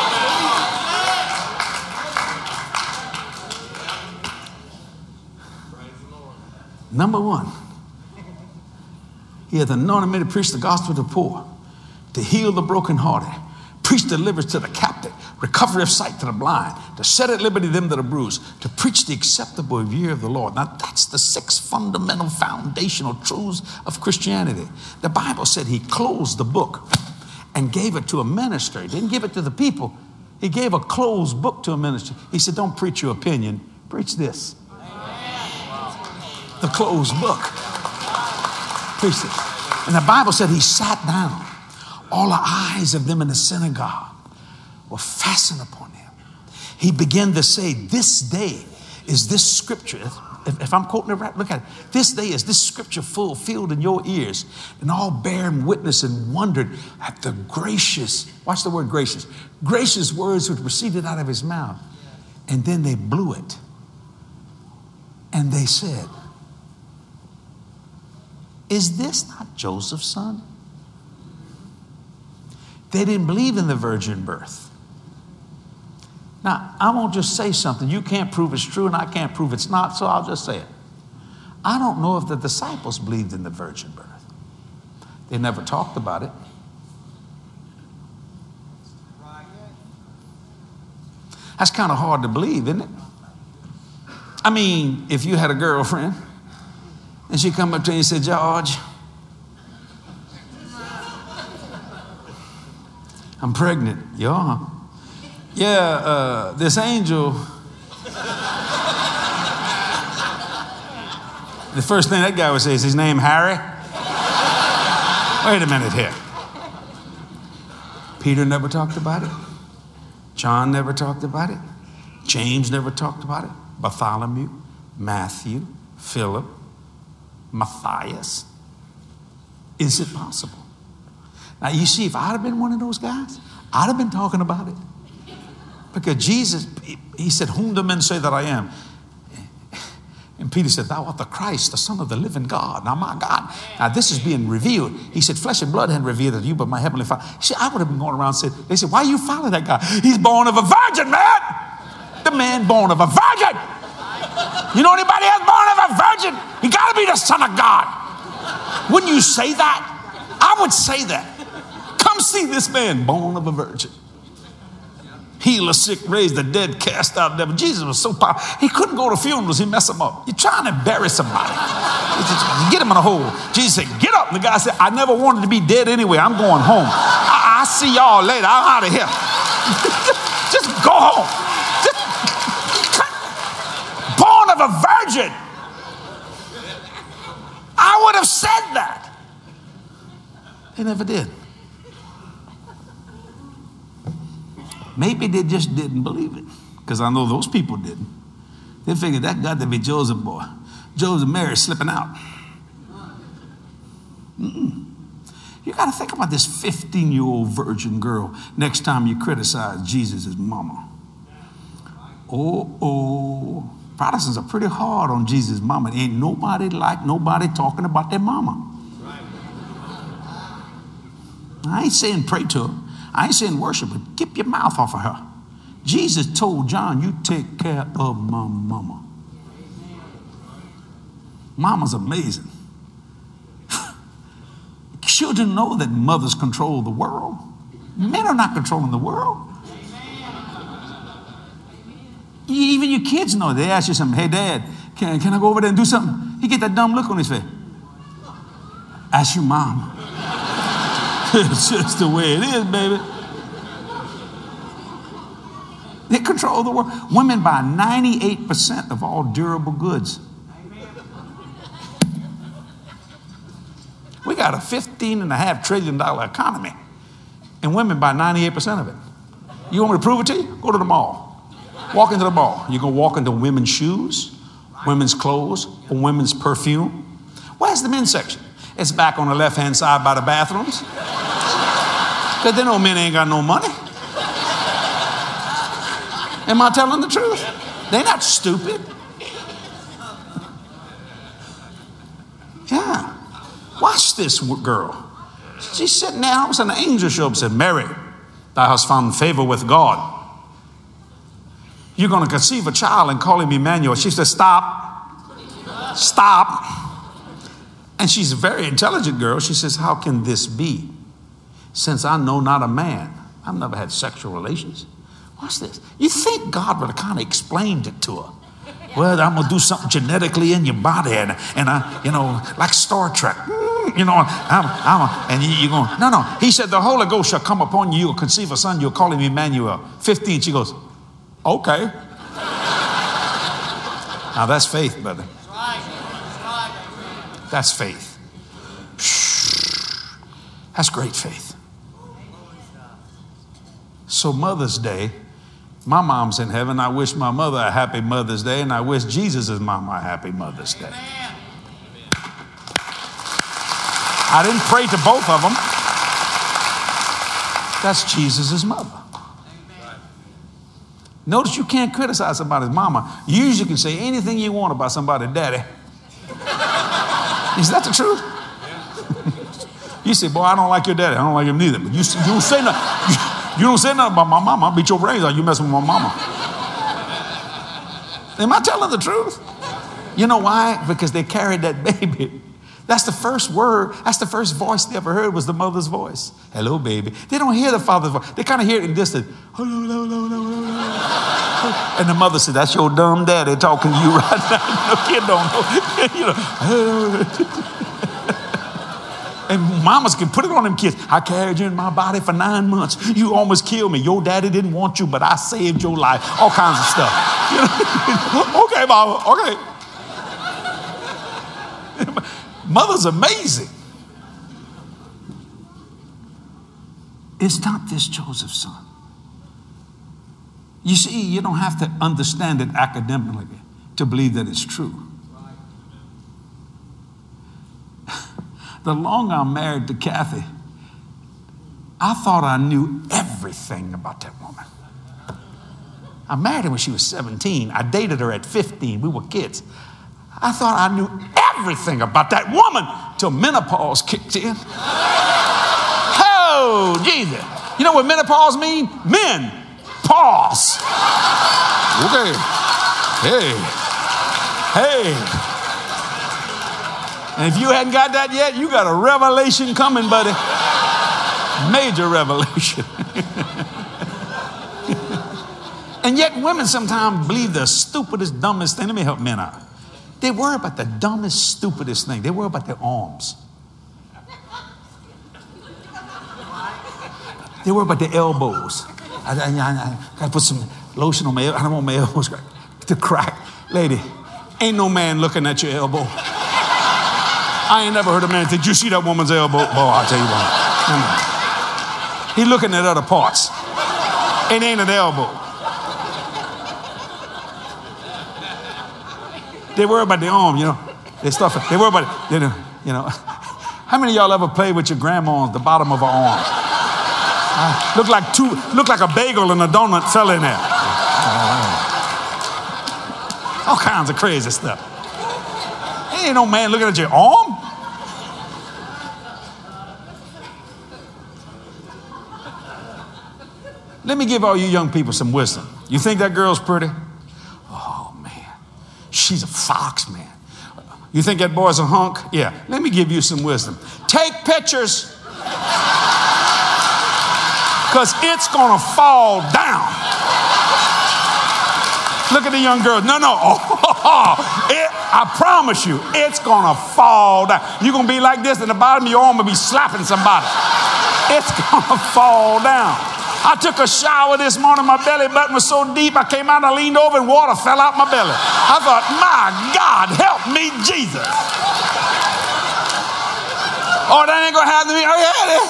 S1: Number one, he hath anointed me to preach the gospel to the poor, to heal the brokenhearted, preach deliverance to the captive, recovery of sight to the blind, to set at liberty them that are bruised, to preach the acceptable year of the Lord. Now, that's the six fundamental foundational truths of Christianity. The Bible said he closed the book and gave it to a minister. He didn't give it to the people. He gave a closed book to a minister. He said, don't preach your opinion. Preach this. The closed book. Preach it. And the Bible said he sat down. All the eyes of them in the synagogue were fastened upon him. He began to say, this day is this scripture. If, if I'm quoting it right, look at it. This day is this scripture fulfilled in your ears. And all bearing witness and wondered at the gracious, watch the word gracious, gracious words which proceeded out of his mouth. And then they blew it. And they said, is this not Joseph's son? They didn't believe in the virgin birth. Now, I won't just say something. You can't prove it's true and I can't prove it's not, so I'll just say it. I don't know if the disciples believed in the virgin birth. They never talked about it. That's kind of hard to believe, isn't it? I mean, if you had a girlfriend and she come up to you and said, George, I'm pregnant. Yeah. Yeah, uh, this angel. The first thing that guy would say is his name Harry. Wait a minute here. Peter never talked about it. John never talked about it. James never talked about it. Bartholomew, Matthew, Philip, Matthias. Is it possible? Now, you see, if I'd have been one of those guys, I'd have been talking about it. Because Jesus, he said, whom do men say that I am? And Peter said, thou art the Christ, the Son of the living God. Now, my God, now this is being revealed. He said, flesh and blood hadn't revealed it to you, but my heavenly Father. See, I would have been going around and said, they said, why you follow that guy? He's born of a virgin, man. The man born of a virgin. You know anybody else born of a virgin? He got to be the Son of God. Wouldn't you say that? I would say that. Come see this man born of a virgin. Heal the sick, raise the dead, cast out devil. Jesus was so powerful. He couldn't go to funerals. He'd mess them up. You're trying to bury somebody. Get him in a hole. Jesus said, get up. And the guy said, I never wanted to be dead anyway. I'm going home. I- I'll see y'all later. I'm out of here. Just go home. Just... Born of a virgin. I would have said that. They never did. Maybe they just didn't believe it, because I know those people didn't. They figured that got to be Joseph boy. Joseph and Mary slipping out. Mm-mm. You got to think about this fifteen-year-old virgin girl next time you criticize Jesus' mama. Oh, oh. Protestants are pretty hard on Jesus' mama. Ain't nobody like nobody talking about their mama. I ain't saying pray to her. I ain't saying worship, but keep your mouth off of her. Jesus told John, you take care of my mama. Mama's amazing. Children know that mothers control the world. Men are not controlling the world. Even your kids know. They ask you something. Hey, Dad, can, can I go over there and do something? He get that dumb look on his face. Ask your mom. It's just the way it is, baby. They control the world. Women buy ninety-eight percent of all durable goods. We got got a fifteen and a half trillion dollar economy, and women buy ninety-eight percent of it. You want me to prove it to you? Go to the mall. Walk into the mall. You're going to walk into women's shoes, women's clothes, or women's perfume. Where's the men's section? It's back on the left-hand side by the bathrooms. Because they know men ain't got no money. Am I telling the truth? They're not stupid. Yeah. Watch this girl. She's sitting there, all of a sudden an angel showed up and said, Mary, thou hast found favor with God. You're going to conceive a child and call him Emmanuel. She said, stop. Stop. And she's a very intelligent girl. She says, how can this be? Since I know not a man. I've never had sexual relations. Watch this. You think God would have kind of explained it to her. Well, I'm going to do something genetically in your body. And, and I, you know, like Star Trek. Mm, you know, I'm, I'm, and you, you're going, no, no. He said, the Holy Ghost shall come upon you. You'll conceive a son. You'll call him Emmanuel. fifteen. She goes, okay. Now that's faith, brother. That's faith. That's great faith. So Mother's Day, my mom's in heaven. I wish my mother a happy Mother's Day, and I wish Jesus' mom a happy Mother's Day. I didn't pray to both of them. That's Jesus' mother. Notice you can't criticize somebody's mama. You usually can say anything you want about somebody's daddy. Is that the truth? You say, boy, I don't like your daddy. I don't like him neither. But you, you don't say nothing. You don't say nothing about my mama. I'll beat your brains out. You messing with my mama. Am I telling the truth? You know why? Because they carried that baby. That's the first word. That's the first voice they ever heard was the mother's voice. Hello, baby. They don't hear the father's voice. They kind of hear it in distance. Hello, hello, hello, hello, hello. And the mother said, that's your dumb daddy talking to you right now. No kid don't know. You know. And mamas can put it on them kids. I carried you in my body for nine months. You almost killed me. Your daddy didn't want you, but I saved your life. All kinds of stuff. You know? Okay, mama. Okay. Mother's amazing. Is not this Joseph's son? You see, you don't have to understand it academically to believe that it's true. The longer I'm married to Kathy, I thought I knew everything about that woman. I married her when she was seventeen. I dated her at fifteen. We were kids. I thought I knew everything about that woman till menopause kicked in. Oh, Jesus. You know what menopause means? Men. Pause. Okay. Hey. Hey. And if you hadn't got that yet, you got a revelation coming, buddy. Major revelation. And yet women sometimes believe the stupidest, dumbest thing. Let me help men out. They worry about the dumbest, stupidest thing. They worry about their arms. They worry about their elbows. I, I, I, I got to put some lotion on my elbows. I don't want my elbows to crack. Lady, ain't no man looking at your elbow. I ain't never heard a man think, you see that woman's elbow? Boy, I'll tell you what. He looking at other parts. It ain't an elbow. They worry about their arm, you know. They stuff it. They worry about it. They do, you know. How many of y'all ever played with your grandma on the bottom of her arm? Uh, look like two, look like a bagel and a donut fell in there. All kinds of crazy stuff. Ain't no man looking at your arm. Let me give all you young people some wisdom. You think that girl's pretty? Oh, man. She's a fox, man. You think that boy's a hunk? Yeah. Let me give you some wisdom. Take pictures. Because it's going to fall down. Look at the young girl. No, no. Oh, it, I promise you, it's going to fall down. You're going to be like this, and the bottom of your arm will be slapping somebody. It's going to fall down. I took a shower this morning. My belly button was so deep, I came out, I leaned over, and water fell out my belly. I thought, my God, help me, Jesus. Oh, that ain't going to happen to me. Oh,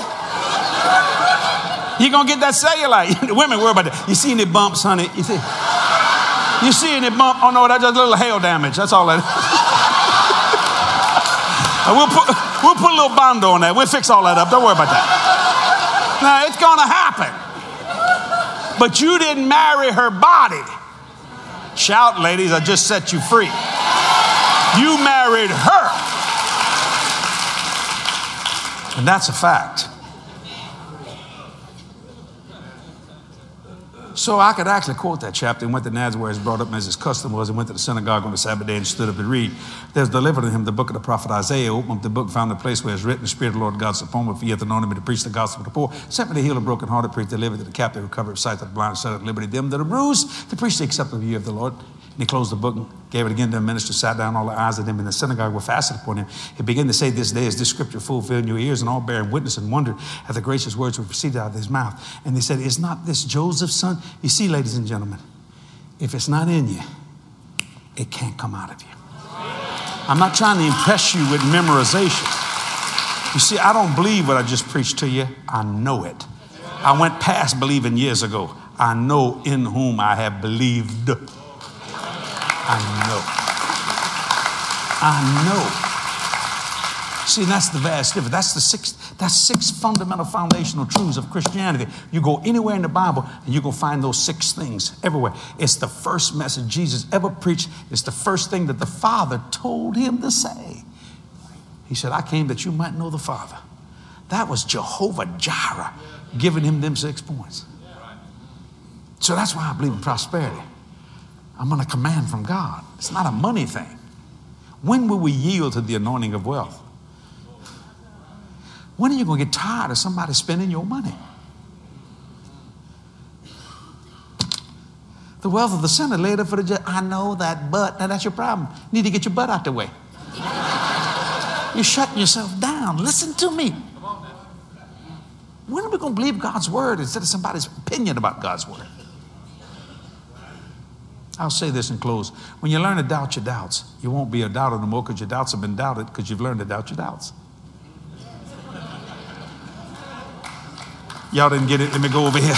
S1: yeah. You're going to get that cellulite. Women worry about that. You see any bumps, honey? You see, you see any bump? Oh, no, that's just a little hail damage. That's all that is. we'll, put, we'll put a little Bondo on that. We'll fix all that up. Don't worry about that. Now, it's going to happen. But you didn't marry her body. Shout, ladies, I just set you free. You married her. And that's a fact. So I could actually quote that chapter and went to Nazareth, where it's brought up as his custom was, and went to the synagogue on the Sabbath day and stood up and read. There's delivered to him the book of the prophet Isaiah. Opened up the book, found the place where it's written, the Spirit of the Lord God is upon me, for he hath anointed me to preach the gospel to the poor, sent me to heal the brokenhearted, preach deliver to the captive, recover sight to the blind, set at liberty them that are bruised, to preach the acceptable year of the Lord. And he closed the book and gave it again to the minister, sat down, all the eyes of them in the synagogue were fastened upon him. He began to say, this day is this scripture fulfilled in your ears, and all bearing witness and wondered at the gracious words which proceeded out of his mouth. And they said, is not this Joseph's son? You see, ladies and gentlemen, if it's not in you, it can't come out of you. I'm not trying to impress you with memorization. You see, I don't believe what I just preached to you. I know it. I went past believing years ago. I know in whom I have believed. I know. I know. See, that's the vast difference. That's the six, that's six fundamental foundational truths of Christianity. You go anywhere in the Bible and you're going to find those six things everywhere. It's the first message Jesus ever preached. It's the first thing that the Father told him to say. He said, I came that you might know the Father. That was Jehovah Jireh giving him them six points. So that's why I believe in prosperity. I'm on a command from God. It's not a money thing. When will we yield to the anointing of wealth? When are you going to get tired of somebody spending your money? The wealth of the sinner laid up for the just. I know that, but now that's your problem. You need to get your butt out the way. You're shutting yourself down. Listen to me. When are we going to believe God's word instead of somebody's opinion about God's word? I'll say this and close. When you learn to doubt your doubts, you won't be a doubter no more because your doubts have been doubted because you've learned to doubt your doubts. Y'all didn't get it. Let me go over here.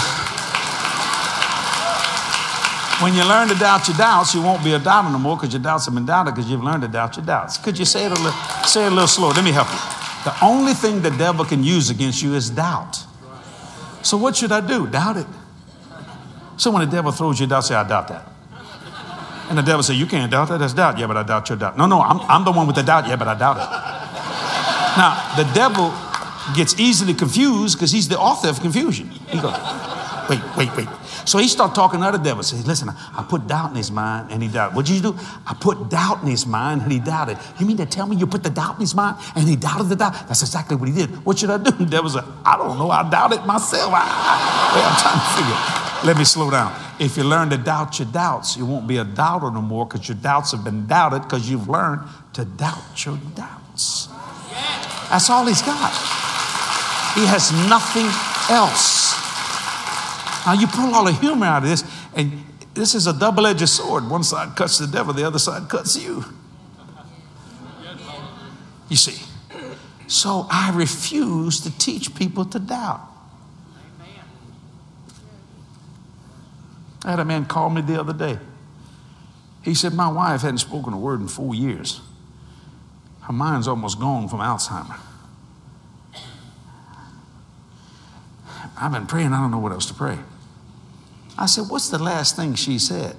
S1: When you learn to doubt your doubts, you won't be a doubter no more because your doubts have been doubted because you've learned to doubt your doubts. Could you say it a little, say it a little slower? Let me help you. The only thing the devil can use against you is doubt. So what should I do? Doubt it. So when the devil throws you a doubt, say, I doubt that. And the devil said, you can't doubt that. That's doubt. Yeah, but I doubt your doubt. No, no, I'm, I'm the one with the doubt. Yeah, but I doubt it. Now, the devil gets easily confused because he's the author of confusion. He goes, wait, wait, wait. So he started talking to other devils. He said, listen, I put doubt in his mind and he doubted. What'd you do? I put doubt in his mind and he doubted. You mean to tell me you put the doubt in his mind and he doubted the doubt? That's exactly what he did. What should I do? The devil said, I don't know. I doubt it myself. I, I, I'm trying to figure it. Let me slow down. If you learn to doubt your doubts, you won't be a doubter no more because your doubts have been doubted because you've learned to doubt your doubts. That's all he's got. He has nothing else. Now you pull all the humor out of this, and this is a double-edged sword. One side cuts the devil, the other side cuts you. You see. So I refuse to teach people to doubt. I had a man call me the other day. He said, my wife hadn't spoken a word in four years. Her mind's almost gone from Alzheimer. I've been praying, I don't know what else to pray. I said, what's the last thing she said?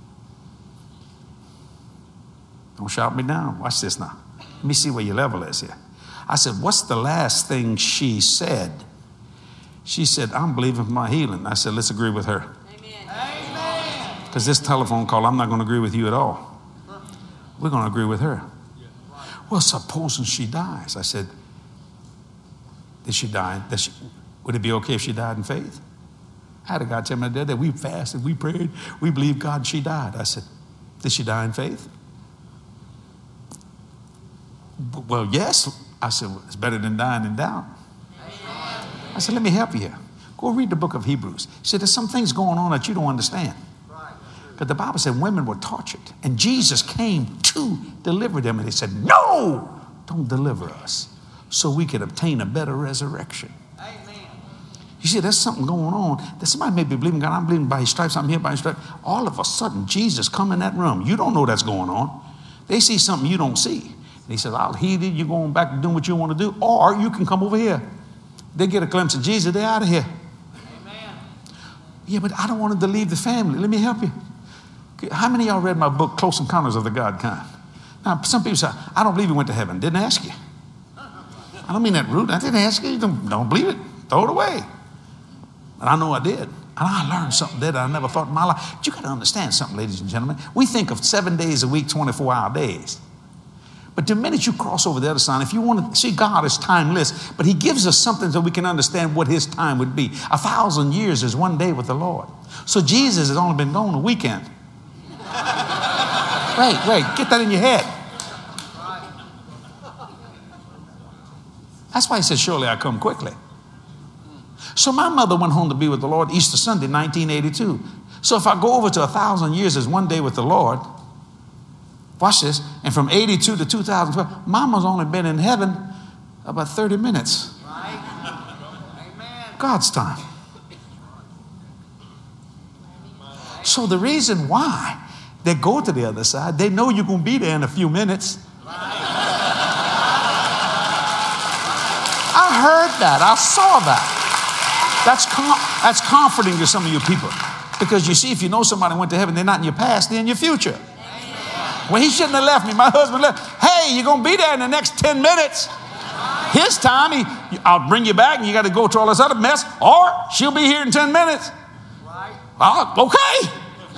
S1: Don't shout me down. Watch this now. Let me see where your level is here. I said, what's the last thing she said? She said, I'm believing for my healing. I said, let's agree with her. Because this telephone call, I'm not going to agree with you at all. We're going to agree with her. Well, supposing she dies. I said, did she die? Does she, would it be okay if she died in faith? I had a guy tell me the other day, we fasted, we prayed, we believed God, and she died. I said, did she die in faith? Well, yes. I said, well, it's better than dying in doubt. I said, let me help you here. Go read the book of Hebrews. He said, there's some things going on that you don't understand. Because the Bible said women were tortured. And Jesus came to deliver them. And he said, no, don't deliver us. so we can obtain a better resurrection.
S2: Amen.
S1: You see, there's something going on. That somebody may be believing God. I'm believing by his stripes. I'm here by his stripes. All of a sudden, Jesus come in that room. You don't know that's going on. They see something you don't see. And he says, I'll heal you. You're going back to doing what you want to do. Or you can come over here. They get a glimpse of Jesus. They're out of here.
S2: Amen.
S1: Yeah, but I don't want them to leave the family. Let me help you. How many of y'all read my book, Close Encounters of the God Kind? Now, some people say, I don't believe he went to heaven. Didn't ask you. I don't mean that rude. I didn't ask you. You don't, don't believe it. Throw it away. And I know I did. And I learned something that I never thought in my life. But you got to understand something, ladies and gentlemen. We think of seven days a week, twenty-four hour days. But the minute you cross over the other side, if you want to see, God is timeless, but he gives us something so we can understand what his time would be. A thousand years is one day with the Lord. So Jesus has only been gone a weekend. Wait, wait, get that in your head. That's why he said, surely I come quickly. So my mother went home to be with the Lord Easter Sunday, nineteen eighty-two. So if I go over to a thousand years as one day with the Lord, watch this, and from eighty-two to two thousand twelve, Mama's only been in heaven about thirty minutes.
S2: Right. Amen.
S1: God's time. So the reason why they go to the other side, they know you're going to be there in a few minutes. I heard that. I saw that. That's, com- that's comforting to some of you people. Because you see, if you know somebody went to heaven, they're not in your past, they're in your future. Well, he shouldn't have left me. My husband left. Hey, you're going to be there in the next ten minutes. His time, he, I'll bring you back and you got to go through all this other mess, or she'll be here in ten minutes. Oh, okay.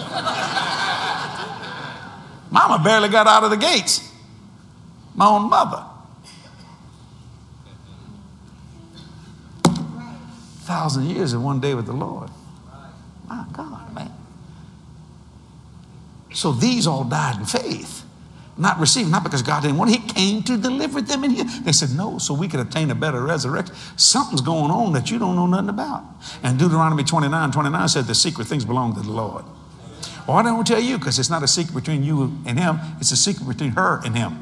S1: Mama barely got out of the gates. My own mother. Thousand years in one day with the Lord. My God, man. So these all died in faith, not receiving, not because God didn't want it. He came to deliver them in here. They said, no, so we could obtain a better resurrection. Something's going on that you don't know nothing about. And Deuteronomy twenty-nine, twenty-nine said the secret things belong to the Lord. Well, I don't tell you because it's not a secret between you and him. It's a secret between her and him.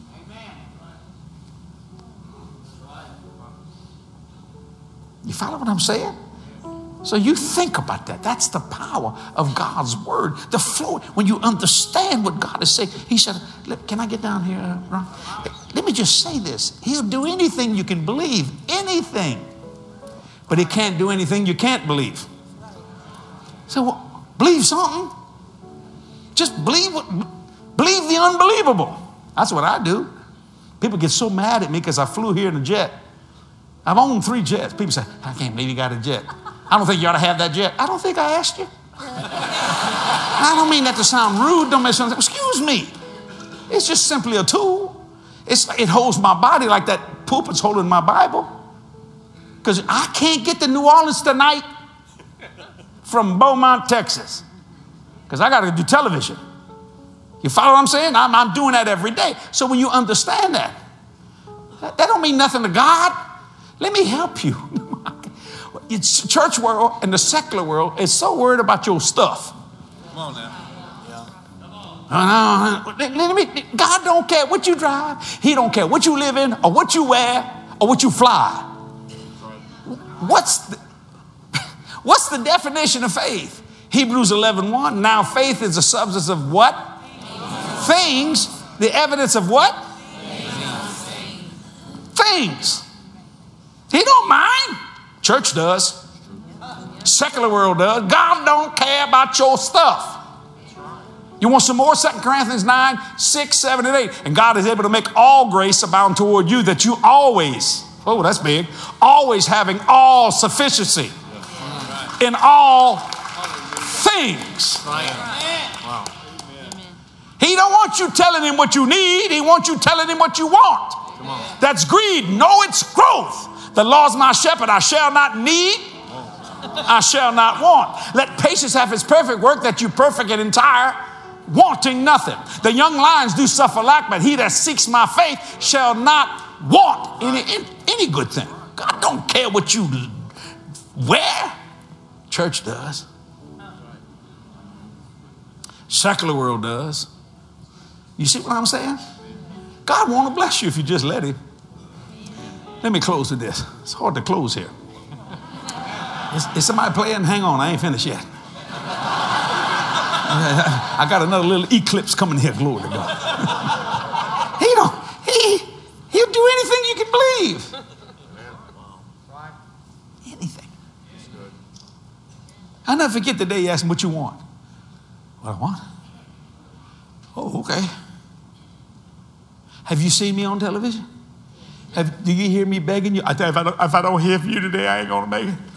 S1: You follow what I'm saying? So you think about that. That's the power of God's word. The flow, when you understand what God is saying. He said, can I get down here, Ron? Let me just say this. He'll do anything you can believe. Anything. But he can't do anything you can't believe. So well, believe something. Just believe what, believe the unbelievable. That's what I do. People get so mad at me because I flew here in a jet. I've owned three jets. People say, I can't believe you got a jet. I don't think you ought to have that jet. I don't think I asked you. I don't mean that to sound rude. Don't misunderstand. Excuse me. It's just simply a tool. It's, it holds my body like that pulpit's holding my Bible. Because I can't get to New Orleans tonight from Beaumont, Texas. Because I got to do television. You follow what I'm saying? I'm, I'm doing that every day. So when you understand that, that, that don't mean nothing to God. Let me help you. It's church world and the secular world is so worried about your stuff.
S2: Come on now.
S1: Yeah. Uh, let me, God don't care what you drive. He don't care what you live in or what you wear or what you fly. What's the, what's the definition of faith? Hebrews eleven one. Now faith is the substance of what? Things. Things. The evidence of what? Things. Things. He don't mind. Church does. Secular world does. God don't care about your stuff. You want some more? Second Corinthians nine, six, seven, and eight. And God is able to make all grace abound toward you, that you always, oh, that's big, always having all sufficiency in all things. He don't want you telling him what you need. He wants you telling him what you want. That's greed. No, it's growth. The Lord's my shepherd, I shall not need, I shall not want. Let patience have its perfect work, that you perfect and entire, wanting nothing. The young lions do suffer lack, but he that seeks my faith shall not want any, any, any good thing. God don't care what you wear. Church does. Secular world does. You see what I'm saying? God want to bless you if you just let him. Let me close with this. It's hard to close here. Is, is somebody playing? Hang on, I ain't finished yet. I got another little eclipse coming here. Glory to God. He don't. He he'll do anything you can believe. Anything. I'll never forget the day he asked me what you want. What I want? Oh, okay. Have you seen me on television? Have, do you hear me begging you? I tell you, if I don't, if I don't hear from you today, I ain't gonna make it.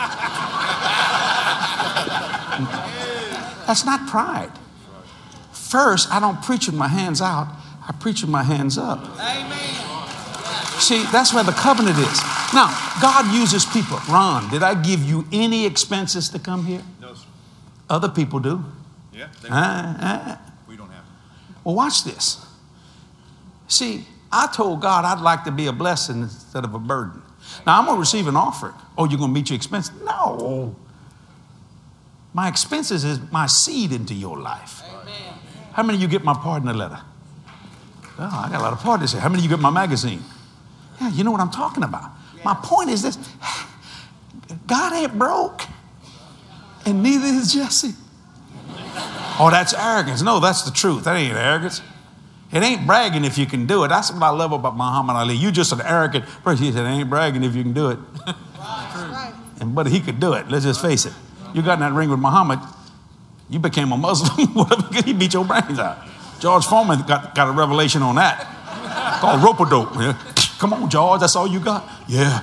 S1: That's not pride. First, I don't preach with my hands out. I preach with my hands up.
S2: Amen.
S1: See, that's where the covenant is. Now, God uses people. Ron, did I give you any expenses to come here?
S2: No, sir.
S1: Other people do.
S2: Yeah.
S1: Uh, uh.
S2: We don't have.
S1: Well, watch this. See, I told God I'd like to be a blessing instead of a burden. Now, I'm going to receive an offering. Oh, you're going to meet your expenses? No. My expenses is my seed into your life.
S2: Amen.
S1: How many of you get my partner letter? Oh, I got a lot of partners here. How many of you get my magazine? Yeah, you know what I'm talking about. My point is this. God ain't broke. And neither is Jesse. Oh, that's arrogance. No, that's the truth. That ain't arrogance. It ain't bragging if you can do it. That's what I love about Muhammad Ali. You just an arrogant person. He said, it ain't bragging if you can do it.
S2: Right.
S1: And but he could do it. Let's just face it. You got in that ring with Muhammad, you became a Muslim. He beat your brains out. George Foreman got, got a revelation on that. Called rope-a-dope. Yeah. Come on, George, that's all you got? Yeah.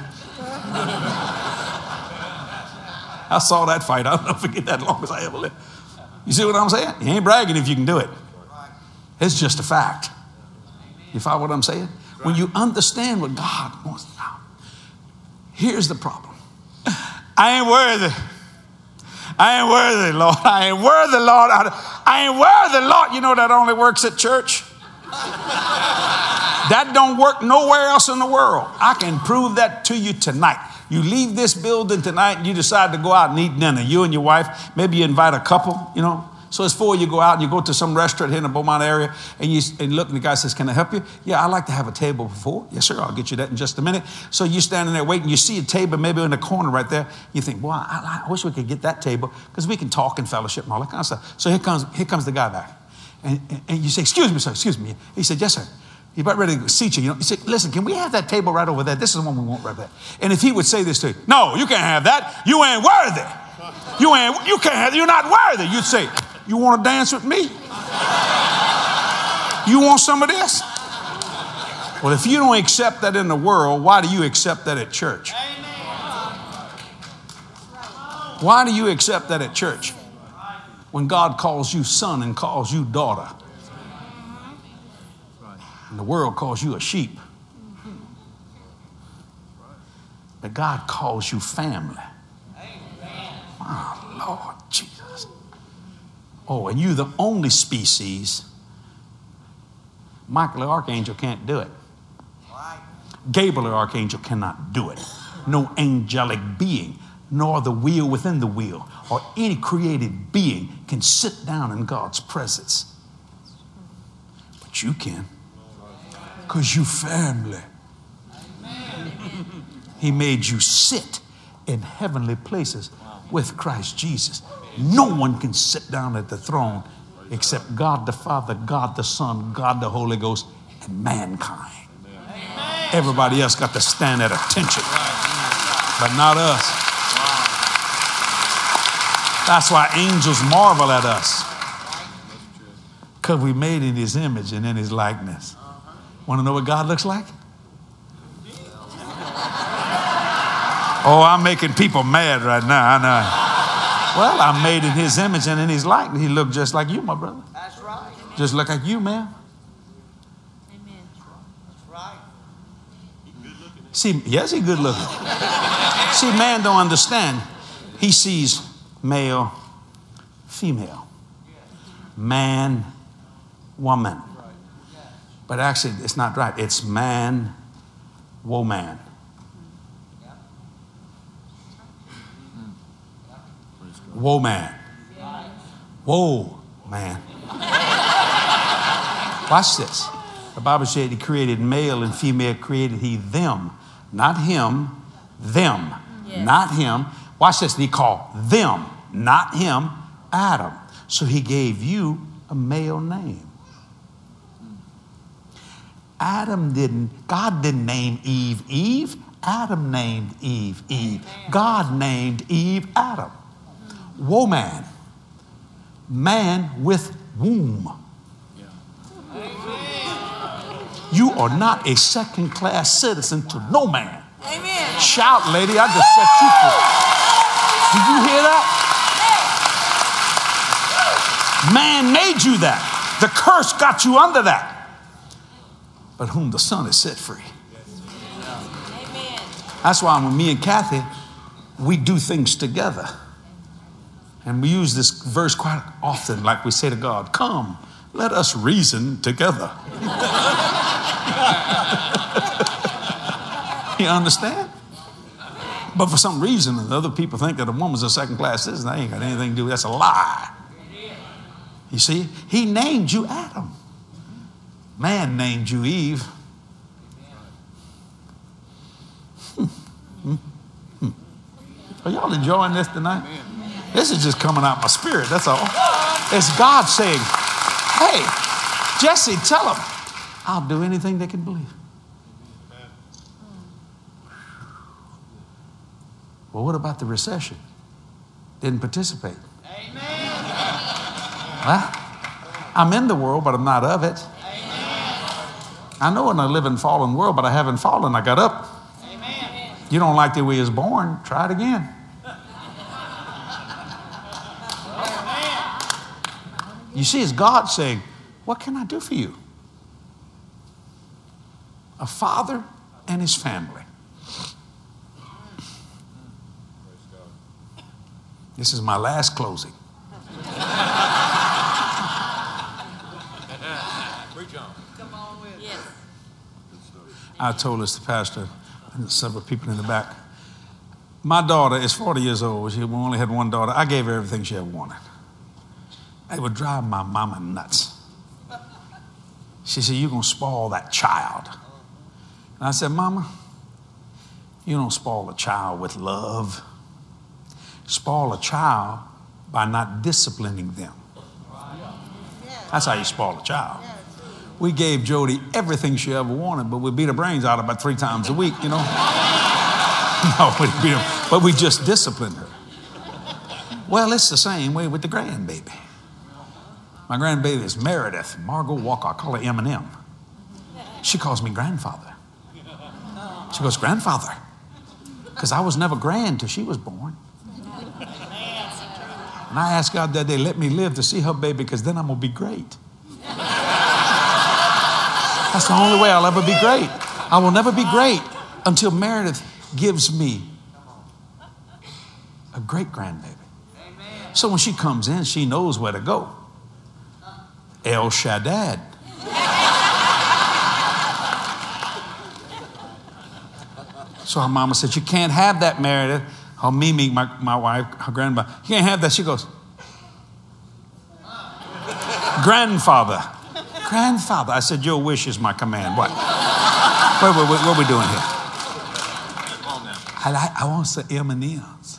S1: I saw that fight. I'll never forget that as long as I ever live. You see what I'm saying? You ain't bragging if you can do it. It's just a fact. You follow what I'm saying? When you understand what God wants. Now, here's the problem. I ain't worthy. I ain't worthy, Lord. I ain't worthy, Lord. I ain't worthy, Lord. You know that only works at church. That don't work nowhere else in the world. I can prove that to you tonight. You leave this building tonight and you decide to go out and eat dinner. You and your wife, maybe you invite a couple, you know. So it's four, you go out and you go to some restaurant here in the Beaumont area and you and look and the guy says, can I help you? Yeah, I'd like to have a table for four. Yes, sir, I'll get you that in just a minute. So you're standing there waiting. You see a table maybe in the corner right there. You think, boy, I, I wish we could get that table because we can talk and fellowship and all that kind of stuff. So here comes, here comes the guy back. And, and, and you say, excuse me, sir, excuse me. He said, yes, sir. He's about ready to seat you. You know, he said, listen, can we have that table right over there? This is the one we want right there. And if he would say this to you, no, you can't have that. You ain't worthy. You ain't, you can't have, you're not worthy. You'd say, you want to dance with me? You want some of this? Well, if you don't accept that in the world, why do you accept that at church? Why do you accept that at church? When God calls you son and calls you daughter. And the world calls you a sheep. But God calls you family. Oh, Lord Jesus. Oh, and you're the only species. Michael the archangel can't do it. Gabriel the archangel cannot do it. No angelic being, nor the wheel within the wheel, or any created being can sit down in God's presence. But you can. Because you family. He made you sit in heavenly places with Christ Jesus. No one can sit down at the throne except God the Father, God the Son, God the Holy Ghost, and mankind. Everybody else got to stand at attention, but not us. That's why angels marvel at us, because we made in his image and in his likeness. Want to know what God looks like? Oh, I'm making people mad right now. I know. Well, I'm made in his image and in his likeness. He looked just like you, my brother.
S2: That's right.
S1: Just look like you, man.
S2: Amen. That's right.
S1: See, yes, he good looking. See, man don't understand. He sees male, female, man, woman. But actually, it's not right. It's man, woman. Whoa, man. Whoa, man. Watch this. The Bible said he created male and female, created he them. not him, them,
S2: Yes.
S1: not him. Watch this. He called them, not him, Adam. So he gave you a male name. Adam didn't, God didn't name Eve, Eve. Adam named Eve, Eve. God named Eve, Adam. Woman, man with womb. You are not a second-class citizen to no man.
S2: Amen.
S1: Shout, lady, I just set you free. Did you hear that? Man made you that. The curse got you under that. But whom the Son has set free.
S2: Amen.
S1: That's why when me and Kathy, we do things together. And we use this verse quite often, like we say to God, come, let us reason together. You understand? But for some reason, other people think that a woman's a second-class citizen. That ain't got anything to do with it. That's a lie. You see, he named you Adam. Man named you Eve. Hmm. Hmm. Hmm. Are y'all enjoying this tonight? This is just coming out my spirit, that's all. It's God saying, hey, Jesse, tell them, I'll do anything they can believe. Well, what about the recession? Didn't participate.
S2: Amen.
S1: Well, I'm in the world, but I'm not of it. I know in a living, fallen world, but I haven't fallen. I got up.
S2: Amen.
S1: You don't like the way he was born, try it again. You see, it's God saying, what can I do for you? A father and his family. This is my last closing.
S2: Yes.
S1: I told this to Pastor and several people in the back. My daughter is forty years old. She only had one daughter. I gave her everything she ever wanted. It would drive my mama nuts. She said, you're going to spoil that child. And I said, Mama, you don't spoil a child with love. Spoil a child by not disciplining them. That's how you spoil a child. We gave Jody everything she ever wanted, but we beat her brains out about three times a week, you know. No, we didn't beat her, but we just disciplined her. Well, it's the same way with the grandbaby. My grandbaby is Meredith Margot Walker. I call her M and M. She calls me grandfather. She goes, grandfather, because I was never grand till she was born. And I asked God that day, let me live to see her baby, because then I'm going to be great. That's the only way I'll ever be great. I will never be great until Meredith gives me a great grandbaby. So when she comes in, she knows where to go. El Shaddad. So her mama said, you can't have that, Meredith. Her Mimi, my, my wife, her grandma, you can't have that. She goes, grandfather. Grandfather. I said, your wish is my command. What? Wait, wait, wait, what are we doing here? I, like, I want some M and M's.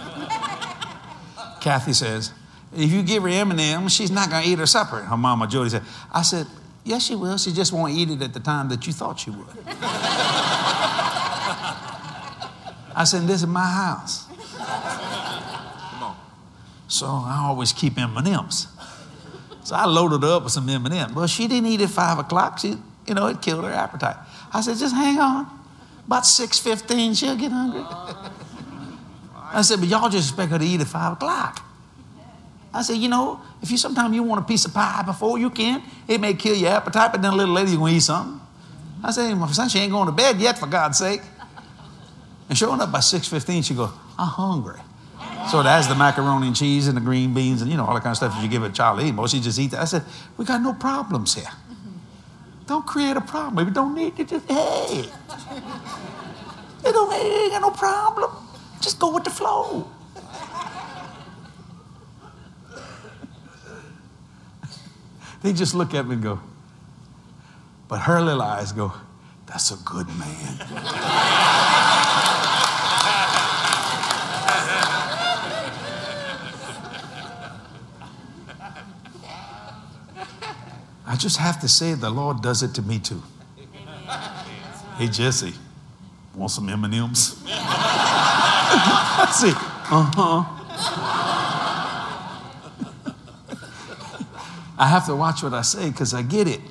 S1: Kathy says, if you give her M and M's, she's not going to eat her supper. Her mama, Jody, said, I said, yes, she will. She just won't eat it at the time that you thought she would. I said, this is my house. Come on. So I always keep M and M's. So I loaded her up with some M and M's. Well, she didn't eat at five o'clock. She, you know, it killed her appetite. I said, just hang on. About six fifteen, she'll get hungry. I said, but y'all just expect her to eat at five o'clock. I said, you know, if you sometimes you want a piece of pie before you can, it may kill your appetite, but then a little later you're going to eat something. I said, hey, my son, she ain't going to bed yet, for God's sake. And showing up by six fifteen, she goes, I'm hungry. So that's the macaroni and cheese and the green beans and, you know, all that kind of stuff that you give a child to eat. Well, she just eat that. I said, we got no problems here. Don't create a problem. If you don't need it, just, hey. They don't, they ain't got no problem. Just go with the flow. They just look at me and go, but her little eyes go, That's a good man. I just have to say the Lord does it to me too. Hey, Jesse, want some M and M's? I say, uh-huh. I have to watch what I say because I get it.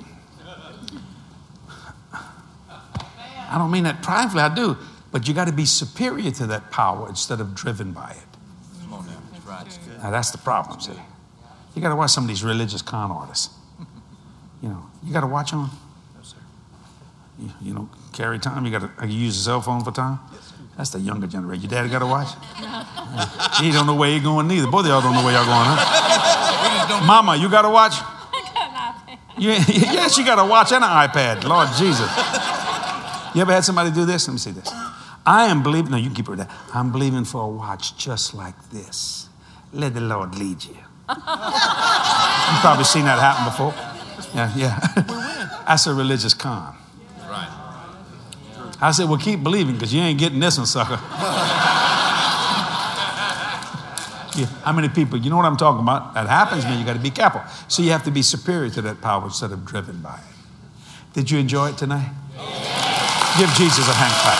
S1: I don't mean that pridefully, I do. But you got to be superior to that power instead of driven by it. Now, that's the problem, see. You got to watch some of these religious con artists. You know, you got to watch them. You, you know, carry time. You got to you use a cell phone for time. That's the younger generation. Your daddy got to watch. He don't know where you're going neither. Both of y'all don't know where y'all going, huh? Mama, you got to watch. Yeah, yes, you got to watch and an iPad. Lord Jesus. You ever had somebody do this? Let me see this. I am believing. No, you can keep it there. I'm believing for a watch just like this. Let the Lord lead you. You've probably seen that happen before. Yeah, yeah. That's a religious con.
S3: Right.
S1: I said, well, keep believing because you ain't getting this one, sucker. Yeah. How many people, you know what I'm talking about? That happens, man. You got to be careful. So you have to be superior to that power instead of driven by it. Did you enjoy it tonight? Yeah. Give Jesus a hand clap.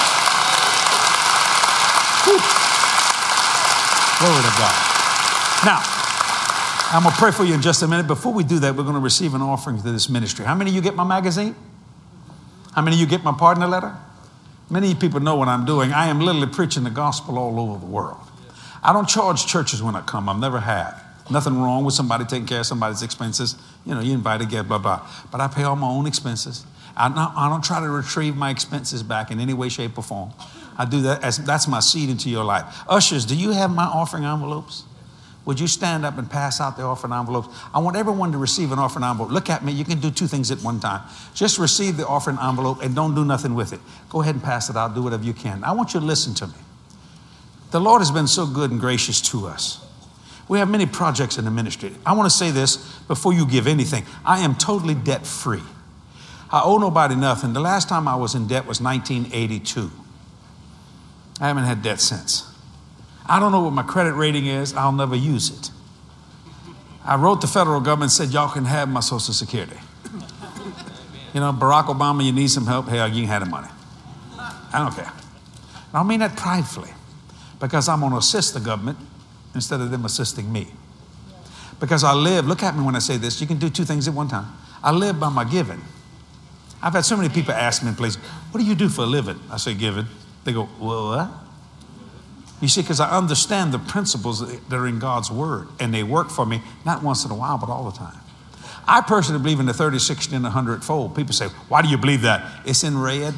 S1: Whew. Glory to God. Now, I'm going to pray for you in just a minute. Before we do that, we're going to receive an offering to this ministry. How many of you get my magazine? How many of you get my partner letter? Many people know what I'm doing. I am literally preaching the gospel all over the world. I don't charge churches when I come. I've never have. Nothing wrong with somebody taking care of somebody's expenses. You know, you invite a guest, blah, blah. But I pay all my own expenses. I don't, I don't try to retrieve my expenses back in any way, shape, or form. I do that as that's my seed into your life. Ushers, do you have my offering envelopes? Would you stand up and pass out the offering envelopes? I want everyone to receive an offering envelope. Look at me. You can do two things at one time. Just receive the offering envelope and don't do nothing with it. Go ahead and pass it out. Do whatever you can. I want you to listen to me. The Lord has been so good and gracious to us. We have many projects in the ministry. I want to say this before you give anything. I am totally debt free. I owe nobody nothing. The last time I was in debt was nineteen eighty-two. I haven't had debt since. I don't know what my credit rating is. I'll never use it. I wrote the federal government and said, y'all can have my Social Security. You know, Barack Obama, you need some help? Hell, you can have the money. I don't care. I don't mean that pridefully because I'm going to assist the government instead of them assisting me. Because I live, look at me when I say this, you can do two things at one time. I live by my giving. I've had so many people ask me in places, what do you do for a living? I say giving. They go, well, what? You see, because I understand the principles that are in God's word, and they work for me, not once in a while, but all the time. I personally believe in the thirty, sixty, and one hundred fold. People say, why do you believe that? It's in red.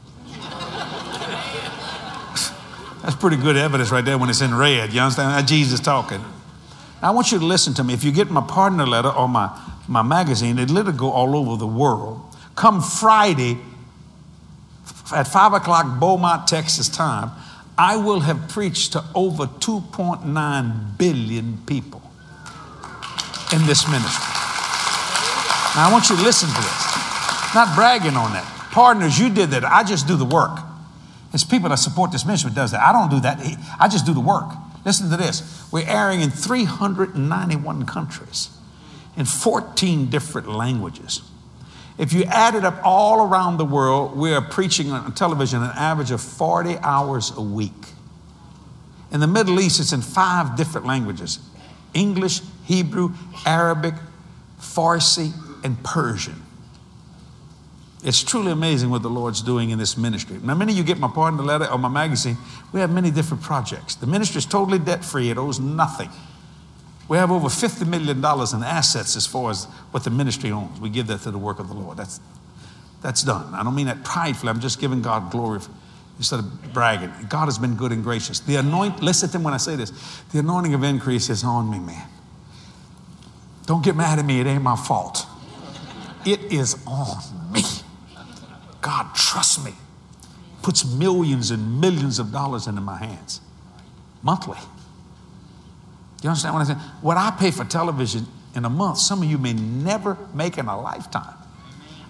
S1: That's pretty good evidence right there when it's in red. You understand? That's Jesus talking. Now, I want you to listen to me. If you get my partner letter or my, my magazine, it literally go all over the world. Come Friday at five o'clock Beaumont, Texas time, I will have preached to over two point nine billion people in this ministry. Now, I want you to listen to this. Not bragging on that. Partners, you did that. I just do the work. It's people that support this ministry that does that. I don't do that. I just do the work. Listen to this. We're airing in three hundred ninety-one countries in fourteen different languages. If you add it up all around the world, we are preaching on television an average of forty hours a week. In the Middle East, it's in five different languages: English, Hebrew, Arabic, Farsi, and Persian. It's truly amazing what the Lord's doing in this ministry. Now, many of you get my partner letter or my magazine. We have many different projects. The ministry is totally debt-free. It owes nothing. We have over fifty million dollars in assets as far as what the ministry owns. We give that to the work of the Lord. That's, that's done. I don't mean that pridefully. I'm just giving God glory instead of bragging. God has been good and gracious. The anoint, listen to him when I say this. The anointing of increase is on me, man. Don't get mad at me. It ain't my fault. It is on me. God trusts me. Puts millions and millions of dollars into my hands monthly. You understand what I'm saying? What I pay for television in a month, some of you may never make in a lifetime.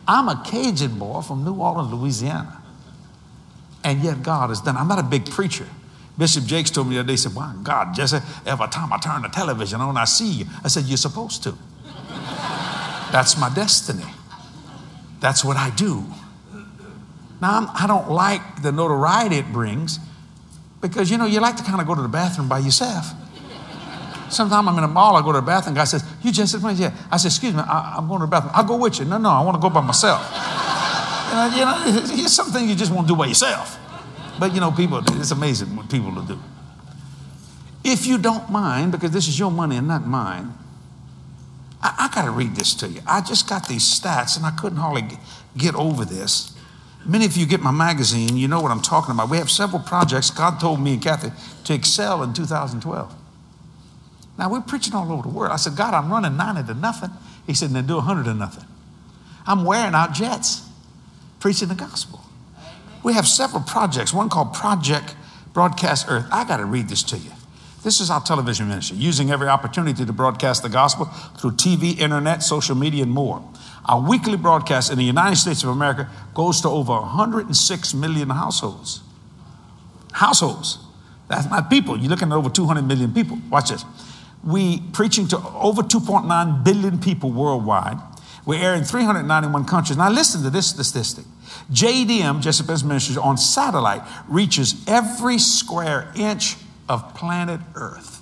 S1: I'm a Cajun boy from New Orleans, Louisiana. And yet God has done. I'm not a big preacher. Bishop Jakes told me the other day, he said, wow, God, Jesse, every time I turn the television on, I see you. I said, you're supposed to. That's my destiny. That's what I do. Now, I'm, I don't like the notoriety it brings because, you know, you like to kind of go to the bathroom by yourself. Sometimes I'm in a mall, I go to the bathroom, guy says, you Jesse, yeah. I said, excuse me, I, I'm going to the bathroom. I'll go with you. No, no, I want to go by myself. You know, you know, it's something you just won't do by yourself. But, you know, people, it's amazing what people will do. If you don't mind, because this is your money and not mine, I, I got to read this to you. I just got these stats, and I couldn't hardly get, get over this. Many of you get my magazine. You know what I'm talking about. We have several projects. God told me and Kathy to excel in two thousand twelve. Now, we're preaching all over the world. I said, God, I'm running ninety to nothing. He said, then do one hundred to nothing. I'm wearing out jets, preaching the gospel. We have several projects, one called Project Broadcast Earth. I got to read this to you. This is our television ministry, using every opportunity to broadcast the gospel through T V, internet, social media, and more. Our weekly broadcast in the United States of America goes to over one hundred six million households. Households. That's not people. You're looking at over two hundred million people. Watch this. We preaching to over two point nine billion people worldwide. We're airing three hundred ninety-one countries. Now listen to this statistic. J D M, Jesse Pence Ministries, on satellite reaches every square inch of planet Earth.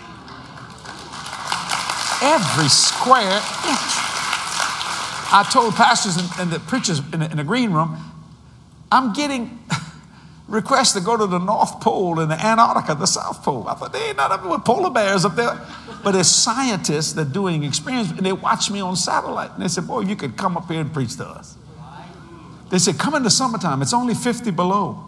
S1: Every square inch. I told pastors and, and the preachers in the, in the green room, I'm getting requests to go to the North Pole and the Antarctica, the South Pole. I thought, they ain't not up with polar bears up there. But there's scientists that are doing experiments, and they watch me on satellite. And they said, boy, you could come up here and preach to us. They said, come in the summertime. It's only fifty below.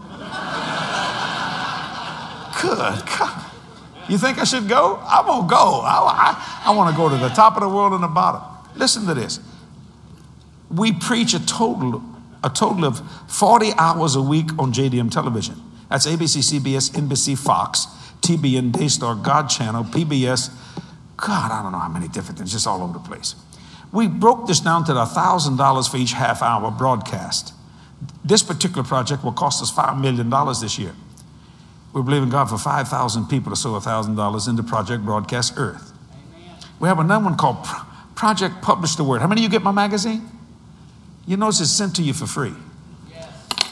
S1: Good God. You think I should go? I'm going to go. I, I, I want to go to the top of the world and the bottom. Listen to this. We preach a total, a total of forty hours a week on J D M television. That's A B C, C B S, N B C, Fox, T B N, Daystar, God Channel, P B S. God, I don't know how many different things, just all over the place. We broke this down to one thousand dollars for each half hour broadcast. This particular project will cost us five million dollars this year. We're believing God for five thousand people to sow one thousand dollars into Project Broadcast Earth. Amen. We have another one called Pro- Project Publish the Word. How many of you get my magazine? You notice it's sent to you for free. Yes.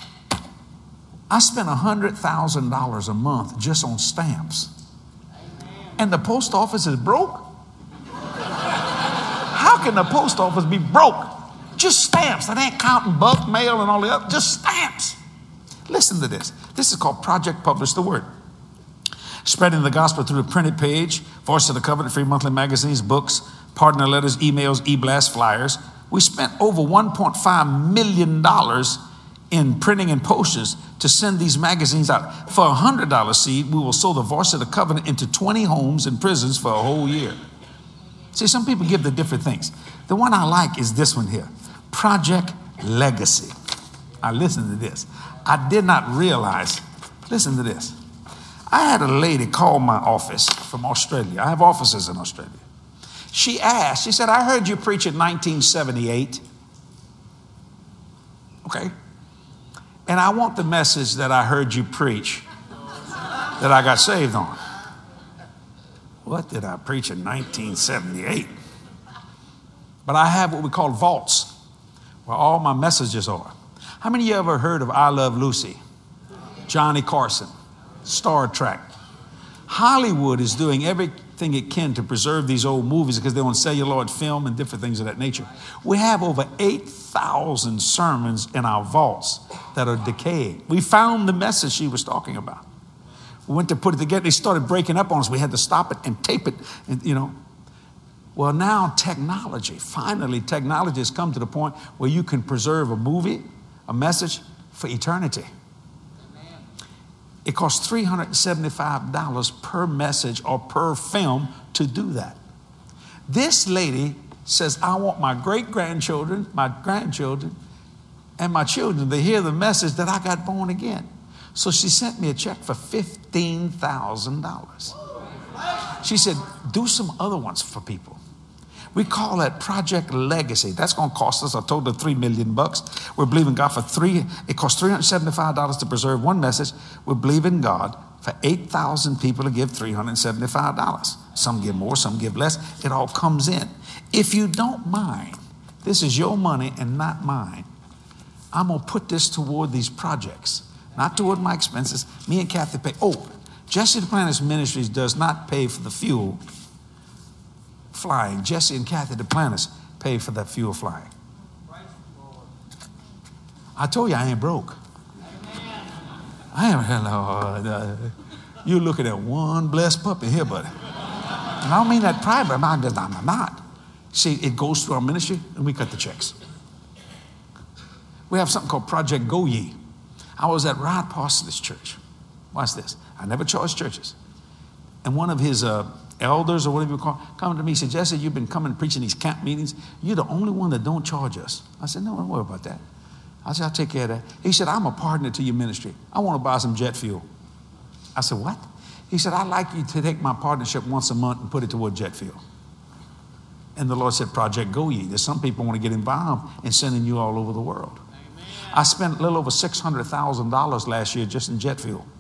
S1: I spend one hundred thousand dollars a month just on stamps. Amen. And the post office is broke? How can the post office be broke? Just stamps. That ain't counting bulk mail and all the other. Just stamps. Listen to this. This is called Project Publish the Word. Spreading the gospel through the printed page, Voice of the Covenant, free monthly magazines, books, partner letters, emails, e-blast, flyers. We spent over one point five million dollars in printing and posters to send these magazines out. For a one hundred dollars seed, we will sow the Voice of the Covenant into twenty homes and prisons for a whole year. See, some people give the different things. The one I like is this one here, Project Legacy. I listen to this. I did not realize, listen to this. I had a lady call my office from Australia. I have offices in Australia. She asked, she said, I heard you preach in nineteen seventy-eight. Okay. And I want the message that I heard you preach that I got saved on. What did I preach in nineteen seventy-eight? But I have what we call vaults, where all my messages are. How many of you ever heard of I Love Lucy? Johnny Carson, Star Trek. Hollywood is doing everything it can to preserve these old movies because they're on celluloid film and different things of that nature. We have over eight thousand sermons in our vaults that are decaying. We found the message she was talking about. We went to put it together. They started breaking up on us. We had to stop it and tape it, and, you know. Well, now technology, finally technology has come to the point where you can preserve a movie, a message for eternity. It costs three hundred seventy-five dollars per message or per film to do that. This lady says, I want my great-grandchildren, my grandchildren, and my children to hear the message that I got born again. So she sent me a check for fifteen thousand dollars. She said, do some other ones for people. We call that Project Legacy. That's going to cost us a total of three million bucks. We're believing God for three. It costs three hundred seventy-five dollars to preserve one message. We're believing God for eight thousand people to give three hundred seventy-five dollars. Some give more, some give less. It all comes in. If you don't mind, this is your money and not mine. I'm going to put this toward these projects, not toward my expenses. Me and Kathy pay. Oh, Jesse Duplantis Ministries does not pay for the fuel flying. Jesse and Kathy Duplantis pay for that fuel flying. I told you I ain't broke. I am, hello. You're looking at one blessed puppy here, buddy. And I don't mean that pride, but I'm just, I'm not. See, it goes through our ministry and we cut the checks. We have something called Project Go Ye. I was at Rod Parsons' church. Watch this. I never charge churches. And one of his uh, elders or whatever you call it, come to me and said, Jesse, you've been coming preaching these camp meetings. You're the only one that don't charge us. I said, no, don't worry about that. I said, I'll take care of that. He said, I'm a partner to your ministry. I want to buy some jet fuel. I said, what? He said, I'd like you to take my partnership once a month and put it toward jet fuel. And the Lord said, Project Go Ye. There's some people want to get involved in sending you all over the world. Amen. I spent a little over six hundred thousand dollars last year just in jet fuel.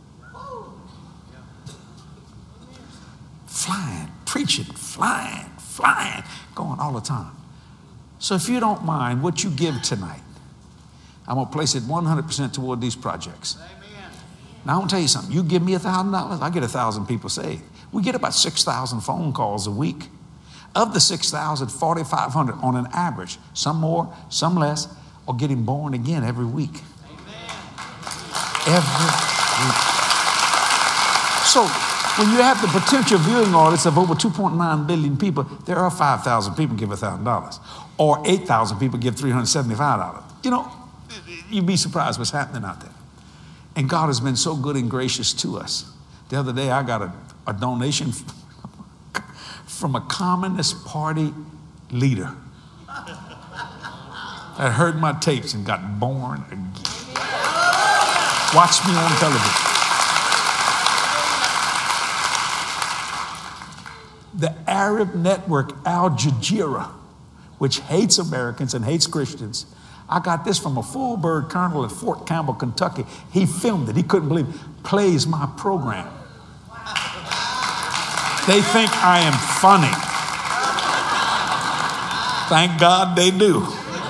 S1: Flying, preaching, flying, flying, going all the time. So if you don't mind what you give tonight, I'm going to place it one hundred percent toward these projects. Amen. Now, I'm going to tell you something. You give me one thousand dollars, I get one thousand people saved. We get about six thousand phone calls a week. Of the six thousand, forty-five hundred on an average, some more, some less, are getting born again every week. Amen. Every week. So when you have the potential viewing audience of over two point nine billion people, there are five thousand people give one thousand dollars. Or eight thousand people give three hundred seventy-five dollars. You know, you'd be surprised what's happening out there. And God has been so good and gracious to us. The other day, I got a, a donation from a Communist Party leader that heard my tapes and got born again. Watch me on television. The Arab network Al Jazeera, which hates Americans and hates Christians. I got this from a full bird colonel at Fort Campbell, Kentucky. He filmed it. He couldn't believe it. Plays my program. They think I am funny. Thank God they do.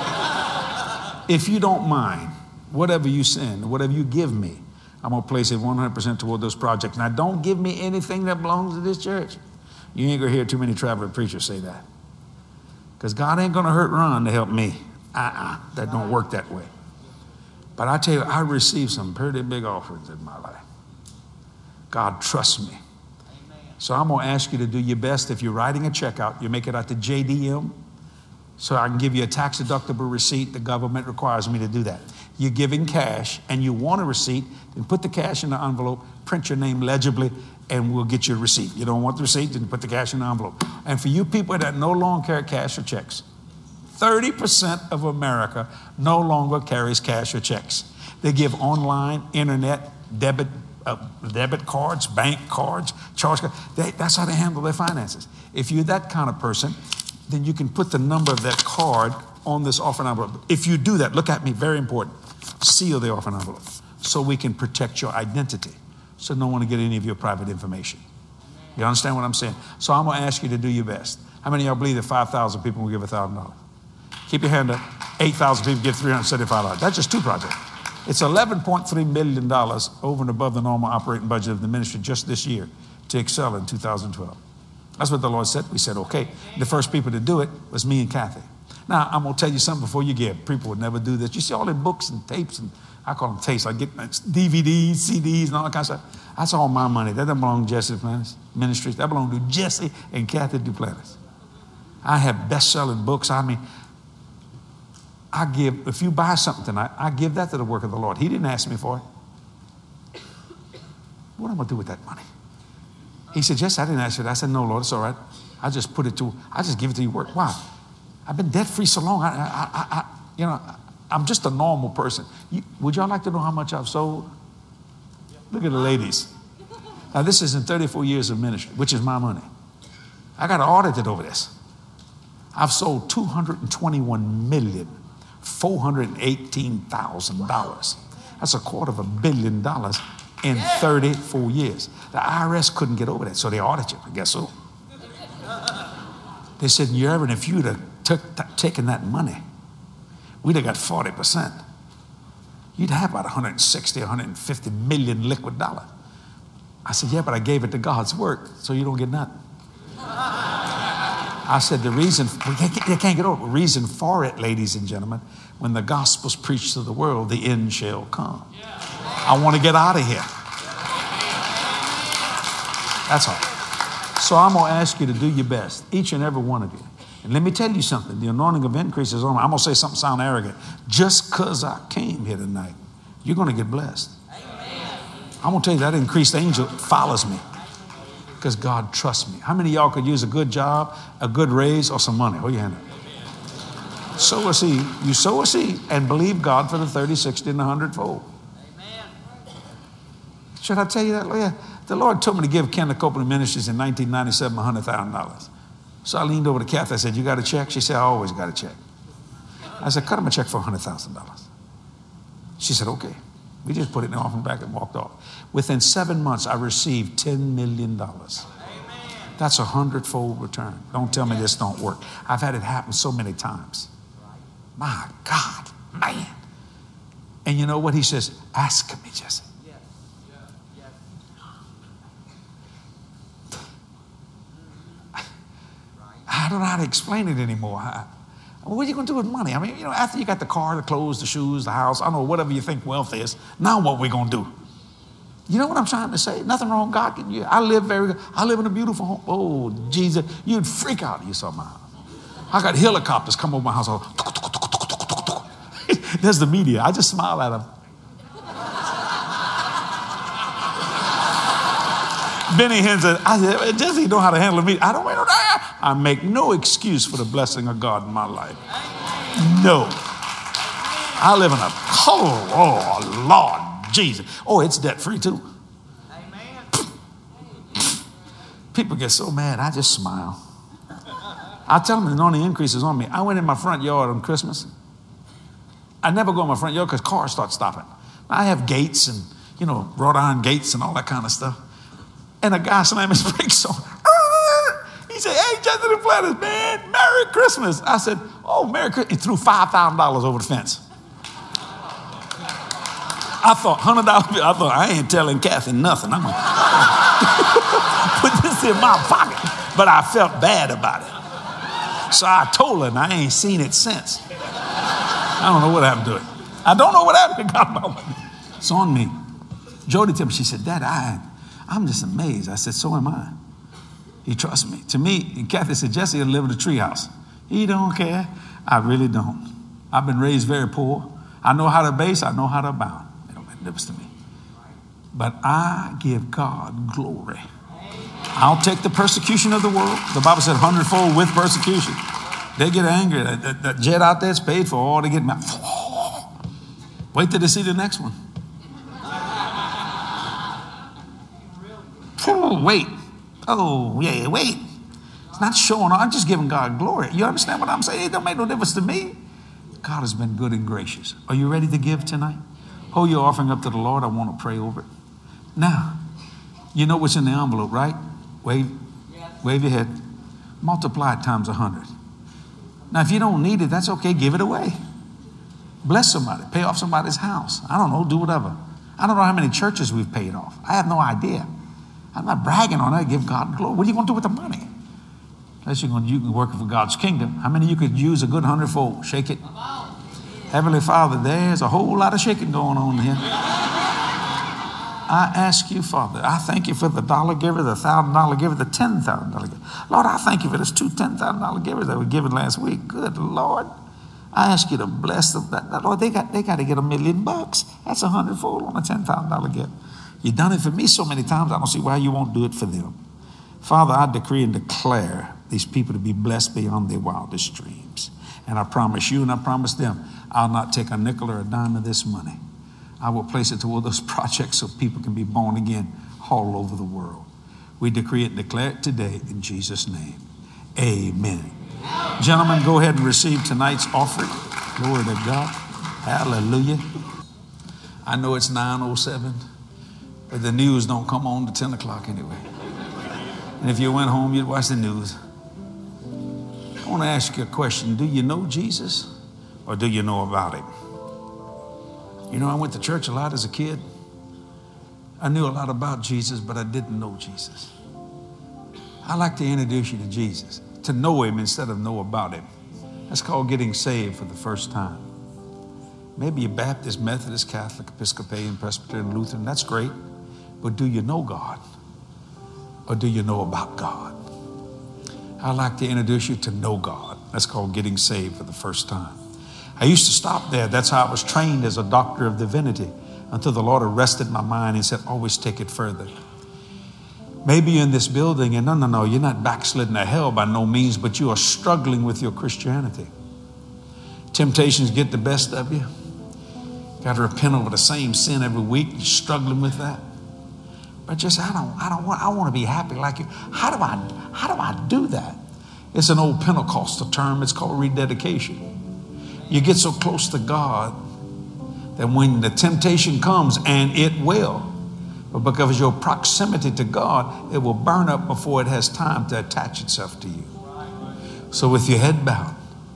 S1: If you don't mind, whatever you send, whatever you give me, I'm going to place it one hundred percent toward those projects. Now, don't give me anything that belongs to this church. You ain't going to hear too many traveling preachers say that. Because God ain't going to hurt Ron to help me. Uh-uh. That don't work that way. But I tell you, I received some pretty big offerings in my life. God trusts me. So I'm going to ask you to do your best. If you're writing a check out, you make it out to J D M so I can give you a tax-deductible receipt. The government requires me to do that. You're giving cash and you want a receipt, then put the cash in the envelope, print your name legibly, and we'll get you a receipt. You don't want the receipt, then put the cash in the envelope. And for you people that no longer carry cash or checks, thirty percent of America no longer carries cash or checks. They give online, internet, debit Uh, debit cards, bank cards, charge cards. They, that's how they handle their finances. If you're that kind of person, then you can put the number of that card on this offering envelope. If you do that, look at me, very important. Seal the offering envelope so we can protect your identity, so no one will get any of your private information. You understand what I'm saying? So I'm going to ask you to do your best. How many of y'all believe that five thousand people will give one thousand dollars? Keep your hand up. eight thousand people give three hundred seventy-five dollars. That's just two projects. It's eleven point three million dollars over and above the normal operating budget of the ministry just this year to excel in two thousand twelve. That's what the Lord said. We said, okay. The first people to do it was me and Kathy. Now, I'm going to tell you something before you give. People would never do this. You see all the books and tapes, and I call them tapes. I get D V Ds, C Ds, and all that kind of stuff. That's all my money. That doesn't belong to Jesse Duplantis Ministries. That belongs to Jesse and Kathy Duplantis. I have best-selling books. I mean, I give, if you buy something tonight, I give that to the work of the Lord. He didn't ask me for it. What am I going to do with that money? He said, yes, I didn't ask you that. I said, no, Lord, it's all right. I just put it to, I just give it to you work. Why? I've been debt-free so long. I, I, I, I you know, I'm just a normal person. You, would y'all like to know how much I've sold? Look at the ladies. Now, this is in thirty-four years of ministry, which is my money. I got audited over this. I've sold two hundred twenty-one million four hundred eighteen thousand dollars. That's a quarter of a billion dollars in thirty-four years. The I R S couldn't get over that, so they audited you. I guess so. They said, "You ever, if you'd have took, t- taken that money, we'd have got forty percent. You'd have about one hundred sixty, one hundred fifty million liquid dollar." I said, "Yeah, but I gave it to God's work, so you don't get nothing." I said, the reason, they can't get over, the reason for it, ladies and gentlemen, when the gospel's preached to the world, the end shall come. I want to get out of here. That's all. So I'm going to ask you to do your best, each and every one of you. And let me tell you something, the anointing of increase is on me. I'm going to say something sound arrogant. Just because I came here tonight, you're going to get blessed. I'm going to tell you that increased angel follows me. Because God trusts me. How many of y'all could use a good job, a good raise, or some money? Hold your hand up. Sow a seed. You sow a seed and believe God for the thirty, sixty, and one hundred fold. Amen. Should I tell you that? Yeah. The Lord told me to give Kenneth Copeland Ministries in nineteen ninety-seven one hundred thousand dollars. So I leaned over to Kathy. I said, "You got a check?" She said, "I always got a check." I said, "Cut him a check for one hundred thousand dollars. She said, "Okay." We just put it in the offering back and walked off. Within seven months, I received ten million dollars. Amen. That's a hundredfold return. Don't tell me this don't work. I've had it happen so many times. My God, man. And you know what he says? Ask me, Jesse. Yes. Yes. I don't know how to explain it anymore. I, What are you going to do with money? I mean, you know, after you got the car, the clothes, the shoes, the house, I don't know, whatever you think wealth is, now what we going to do? You know what I'm trying to say? Nothing wrong. God can, you, I live very good. I live in a beautiful home. Oh, Jesus, you'd freak out if you saw my house. I got helicopters come over my house. There's the media. I just smile at them. Benny Hinn said, I said, Jesse, you know how to handle me. I don't wait on that. I make no excuse for the blessing of God in my life. No. I live in a, oh, oh, Lord Jesus. Oh, it's debt free too. Amen. People get so mad, I just smile. I tell them the anointing increases on me. I went in my front yard on Christmas. I never go in my front yard because cars start stopping. I have gates and, you know, wrought iron gates and all that kind of stuff. And a guy slammed his brakes on. He said, "Hey, Jesse Duplantis, man, Merry Christmas." I said, "Oh, Merry Christmas." He threw five thousand dollars over the fence. I thought, one hundred dollars, I thought, I ain't telling Kathy nothing. I'm going to put this in my pocket. But I felt bad about it. So I told her, and I ain't seen it since. I don't know what happened to it. I don't know what happened to God. It's on me. Jody told me, she said, "Dad, I... I'm just amazed." I said, "So am I." He trusts me. To me, and Kathy said, "Jesse will live in a treehouse." He don't care. I really don't. I've been raised very poor. I know how to base. I know how to abound. It don't make a difference to me. But I give God glory. I'll take the persecution of the world. The Bible said hundredfold with persecution. They get angry. That, that, that jet out there is paid for. All they get mad. Wait till they see the next one. Oh, wait. Oh, yeah, wait. It's not showing off. I'm just giving God glory. You understand what I'm saying? It don't make no difference to me. God has been good and gracious. Are you ready to give tonight? Hold your offering up to the Lord. I want to pray over it. Now, you know what's in the envelope, right? Wave, wave your head. Multiply it times a hundred. Now, if you don't need it, that's okay. Give it away. Bless somebody. Pay off somebody's house. I don't know. Do whatever. I don't know how many churches we've paid off. I have no idea. I'm not bragging on it. Give God glory. What are you going to do with the money? Unless you're going to, you can work for God's kingdom. How many of you could use a good hundredfold? Shake it. Heavenly Father, there's a whole lot of shaking going on here. I ask you, Father, I thank you for the dollar giver, the thousand dollar giver, the ten thousand dollar giver. Lord, I thank you for those two ten thousand dollar givers that were given last week. Good Lord. I ask you to bless them. That, that, Lord, they got, they got to get a million bucks. That's a hundredfold on a ten thousand dollar gift. You've done it for me so many times, I don't see why you won't do it for them. Father, I decree and declare these people to be blessed beyond their wildest dreams. And I promise you and I promise them, I'll not take a nickel or a dime of this money. I will place it toward those projects so people can be born again all over the world. We decree it and declare it today in Jesus' name. Amen. Gentlemen, go ahead and receive tonight's offering. Glory to God. Hallelujah. I know it's nine oh seven, but the news don't come on to ten o'clock anyway. And if you went home, you'd watch the news. I want to ask you a question. Do you know Jesus or do you know about him? You know, I went to church a lot as a kid. I knew a lot about Jesus, but I didn't know Jesus. I'd like to introduce you to Jesus, to know him instead of know about him. That's called getting saved for the first time. Maybe you're Baptist, Methodist, Catholic, Episcopalian, Presbyterian, Lutheran. That's great. But do you know God? Or do you know about God? I'd like to introduce you to know God. That's called getting saved for the first time. I used to stop there. That's how I was trained as a doctor of divinity until the Lord arrested my mind and said, always take it further. Maybe you're in this building and no, no, no, you're not backslidden to hell by no means, but you are struggling with your Christianity. Temptations get the best of you. Got to repent over the same sin every week. You're struggling with that. But just, I don't, I don't want, I want to be happy like you. How do I, how do I do that? It's an old Pentecostal term. It's called rededication. You get so close to God that when the temptation comes, and it will, but because of your proximity to God, it will burn up before it has time to attach itself to you. So with your head bowed,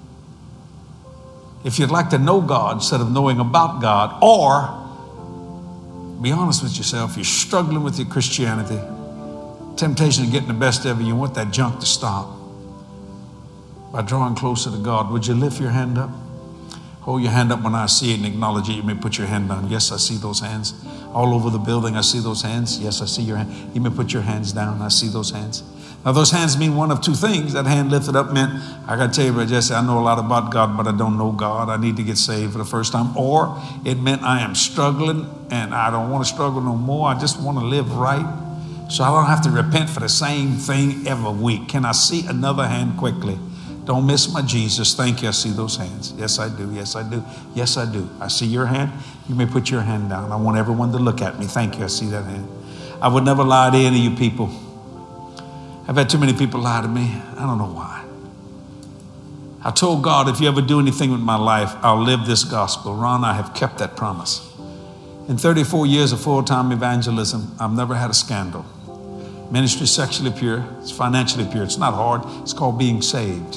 S1: if you'd like to know God instead of knowing about God, or be honest with yourself, you're struggling with your Christianity, temptation to get the best of you, you want that junk to stop by drawing closer to God, would you lift your hand up? Hold your hand up when I see it and acknowledge it. You may put your hand down. Yes, I see those hands. All over the building, I see those hands. Yes, I see your hand. You may put your hands down. I see those hands. Now, those hands mean one of two things. That hand lifted up meant, I got to tell you, Brother Jesse, I know a lot about God, but I don't know God. I need to get saved for the first time. Or it meant I am struggling and I don't want to struggle no more. I just want to live right, so I don't have to repent for the same thing every week. Can I see another hand quickly? Don't miss my Jesus. Thank you. I see those hands. Yes, I do. Yes, I do. Yes, I do. I see your hand. You may put your hand down. I want everyone to look at me. Thank you. I see that hand. I would never lie to any of you people. I've had too many people lie to me. I don't know why. I told God, if you ever do anything with my life, I'll live this gospel. Ron, I have kept that promise. In thirty-four years of full-time evangelism, I've never had a scandal. Ministry sexually pure. It's financially pure. It's not hard. It's called being saved.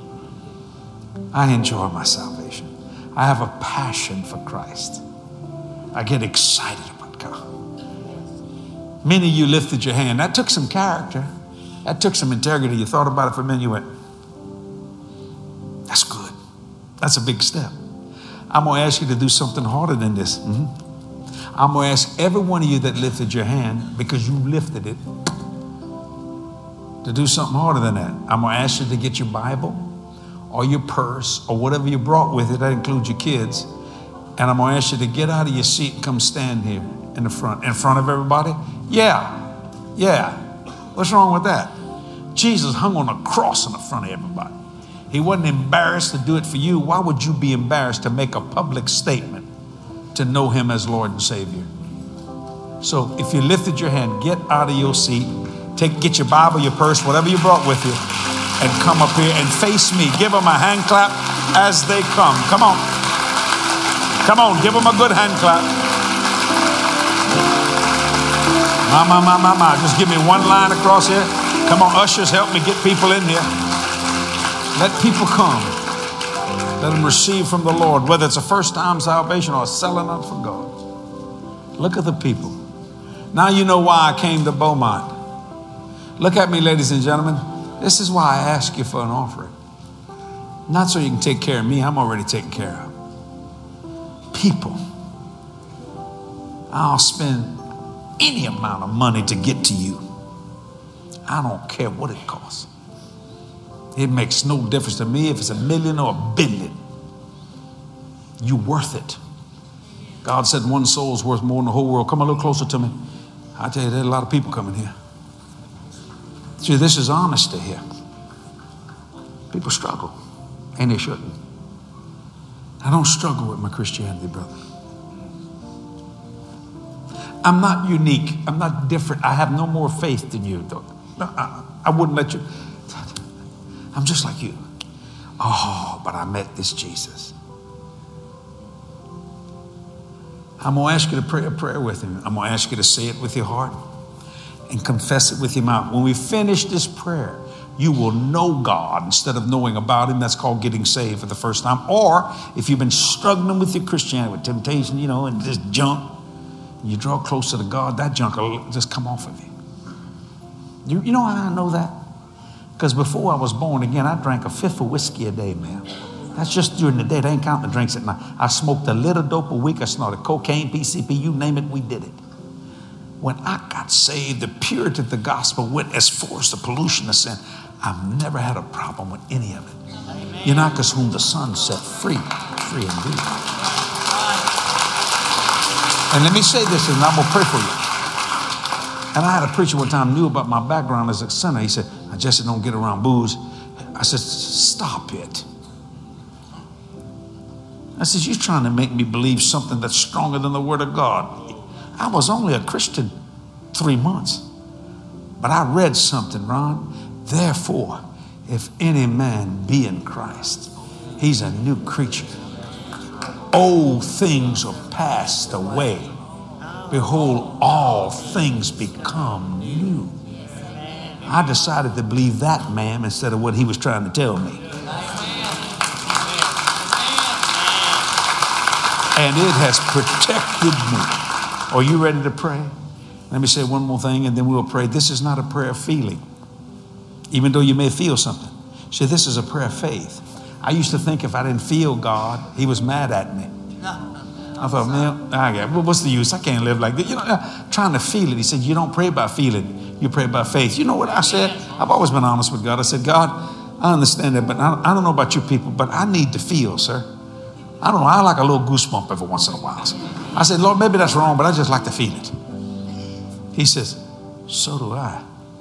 S1: I enjoy my salvation. I have a passion for Christ. I get excited about God. Many of you lifted your hand. That took some character. That took some integrity. You thought about it for a minute. You went, that's good. That's a big step. I'm going to ask you to do something harder than this. Mm-hmm. I'm going to ask every one of you that lifted your hand, because you lifted it, to do something harder than that. I'm going to ask you to get your Bible or your purse or whatever you brought with you. That includes your kids. And I'm going to ask you to get out of your seat and come stand here in the front, in front of everybody. Yeah, yeah. What's wrong with that? Jesus hung on a cross in the front of everybody. He wasn't embarrassed to do it for you. Why would you be embarrassed to make a public statement to know him as Lord and Savior? So if you lifted your hand, get out of your seat. Take, get your Bible, your purse, whatever you brought with you, and come up here and face me. Give them a hand clap as they come. Come on. Come on, give them a good hand clap. My, my, my, my, my. Just give me one line across here. Come on, ushers, help me get people in here. Let people come. Let them receive from the Lord, whether it's a first-time salvation or a selling up for God. Look at the people. Now you know why I came to Beaumont. Look at me, ladies and gentlemen. This is why I ask you for an offering. Not so you can take care of me. I'm already taken care of. People. I'll spend any amount of money to get to you. I don't care what it costs. It makes no difference to me if it's a million or a billion. You're worth it. God said one soul is worth more than the whole world. Come a little closer to me. I tell you, there's a lot of people coming here. See, this is honesty here. People struggle, and they shouldn't. I don't struggle with my Christianity, brother. I'm not unique. I'm not different. I have no more faith than you, though. No, I, I wouldn't let you. I'm just like you. Oh, but I met this Jesus. I'm going to ask you to pray a prayer with him. I'm going to ask you to say it with your heart and confess it with your mouth. When we finish this prayer, you will know God instead of knowing about him. That's called getting saved for the first time. Or if you've been struggling with your Christianity, with temptation, you know, and this junk, you draw closer to God, that junk will just come off of you. You, you know how I know that? Because before I was born again, I drank a fifth of whiskey a day, man. That's just during the day. They ain't counting the drinks at night. I smoked a little dope a week. I snorted cocaine, P C P, you name it, we did it. When I got saved, the purity of the gospel went as far as the pollution of sin. I've never had a problem with any of it. Amen. You're not because whom the Son set free, free indeed. And let me say this, and I'm going to pray for you. And I had a preacher one time knew about my background as a sinner. He said, I just don't get around booze. I said, stop it. I said, you're trying to make me believe something that's stronger than the word of God. I was only a Christian three months. But I read something, Ron. Therefore, if any man be in Christ, he's a new creature. Old things are passed away. Behold, all things become new. I decided to believe that man instead of what he was trying to tell me. And it has protected me. Are you ready to pray? Let me say one more thing and then we'll pray. This is not a prayer of feeling, even though you may feel something. See, this is a prayer of faith. I used to think if I didn't feel God, he was mad at me. I thought, man, I got, well, what's the use? I can't live like this. You know, uh, trying to feel it. He said, you don't pray by feeling. You pray by faith. You know what I said? I've always been honest with God. I said, God, I understand that, but I, I don't know about you people, but I need to feel, sir. I don't know. I like a little goosebump every once in a while. I said, Lord, maybe that's wrong, but I just like to feel it. He says, so do I.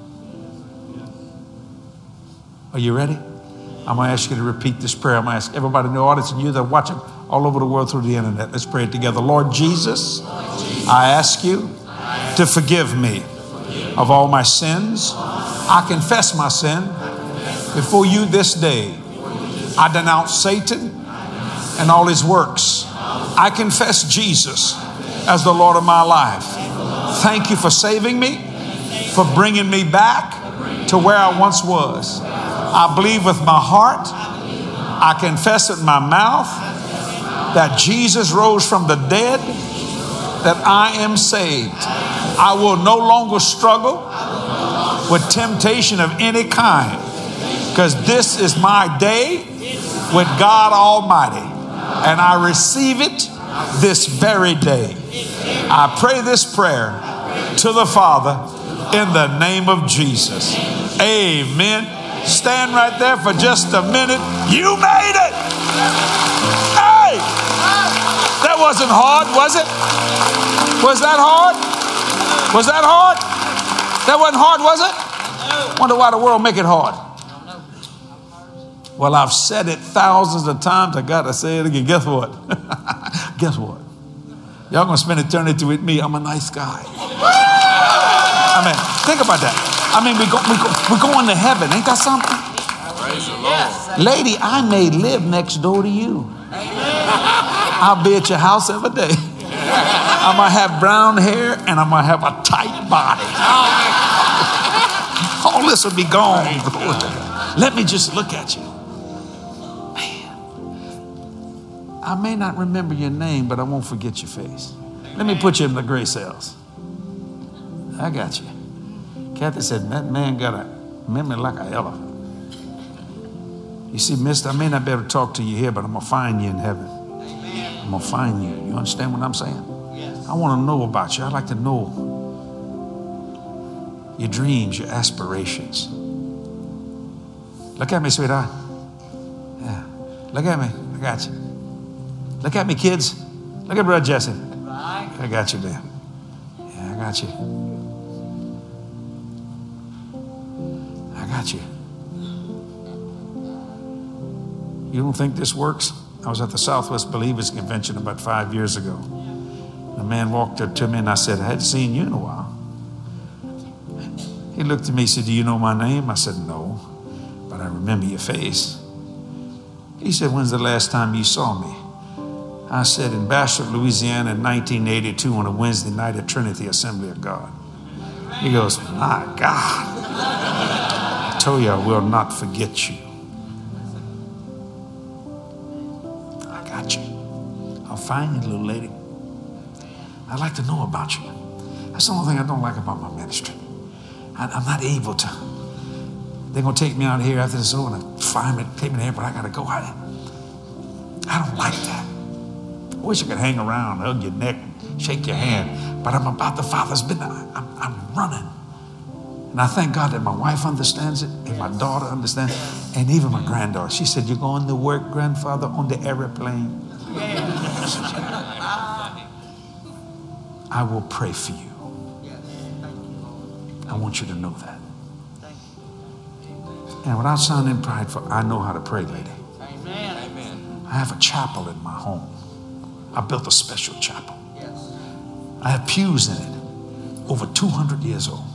S1: Are you ready? I'm going to ask you to repeat this prayer. I'm going to ask everybody in the audience and you that are watching all over the world through the internet. Let's pray it together. Lord Jesus, I ask you to forgive me of all my sins. I confess my sin before you this day. I denounce Satan and all his works. I confess Jesus as the Lord of my life. Thank you for saving me, for bringing me back to where I once was. I believe with my heart, I confess with my mouth that Jesus rose from the dead, that I am saved. I will no longer struggle with temptation of any kind, because this is my day with God Almighty, and I receive it this very day. I pray this prayer to the Father in the name of Jesus. Amen. Stand right there for just a minute. You made it. Hey, that wasn't hard, was it? Was that hard? Was that hard? That wasn't hard, was it? Wonder why the world make it hard. Well, I've said it thousands of times. I got to say it again. Guess what? Guess what? Y'all going to spend eternity with me. I'm a nice guy. I mean, think about that. I mean, we go, we go, we're going to heaven. Ain't that something? Yes. Lady, I may live next door to you. I'll be at your house every day. I'm going to have brown hair and I'm going to have a tight body. All this will be gone. Let me just look at you. Man, I may not remember your name, but I won't forget your face. Let me put you in the gray cells. I got you. Kathy said, that man got a memory like an elephant. You see, mister, I may not be able to talk to you here, but I'm going to find you in heaven. Amen. I'm going to find you. You understand what I'm saying? Yes. I want to know about you. I'd like to know your dreams, your aspirations. Look at me, sweetheart. Yeah. Look at me. I got you. Look at me, kids. Look at Brother Jesse. I got you there. Yeah, I got you. I got you. You don't think this works? I was at the Southwest Believers Convention about five years ago. A man walked up to me and I said, I hadn't seen you in a while. He looked at me and said, do you know my name? I said, no, but I remember your face. He said, when's the last time you saw me? I said, in Bastrop, Louisiana in nineteen eighty-two on a Wednesday night at Trinity Assembly of God. He goes, my God. I told you I will not forget you. I got you. I'll find you, little lady. I'd like to know about you. That's the only thing I don't like about my ministry. I, I'm not able to. They're going to take me out here after this over and find me, take me there, but I got to go. I, I don't like that. I wish I could hang around, hug your neck, shake your hand, but I'm about the Father's business. I'm, I'm running. And I thank God that my wife understands it, and my daughter understands it, and even my granddaughter. She said, you're going to work, grandfather, on the airplane? I will pray for you. I want you to know that. And without sounding prideful, I know how to pray, lady. I have a chapel in my home. I built a special chapel. I have pews in it, over two hundred years old.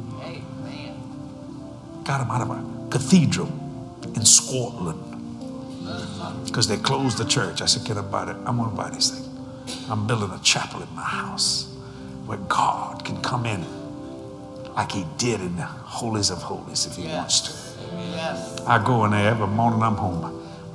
S1: Got them out of a cathedral in Scotland because they closed the church. I said, can I buy it? I'm going to buy this thing. I'm building a chapel in my house where God can come in like he did in the holies of holies if he yes. wants to. Yes. I go in there every morning I'm home.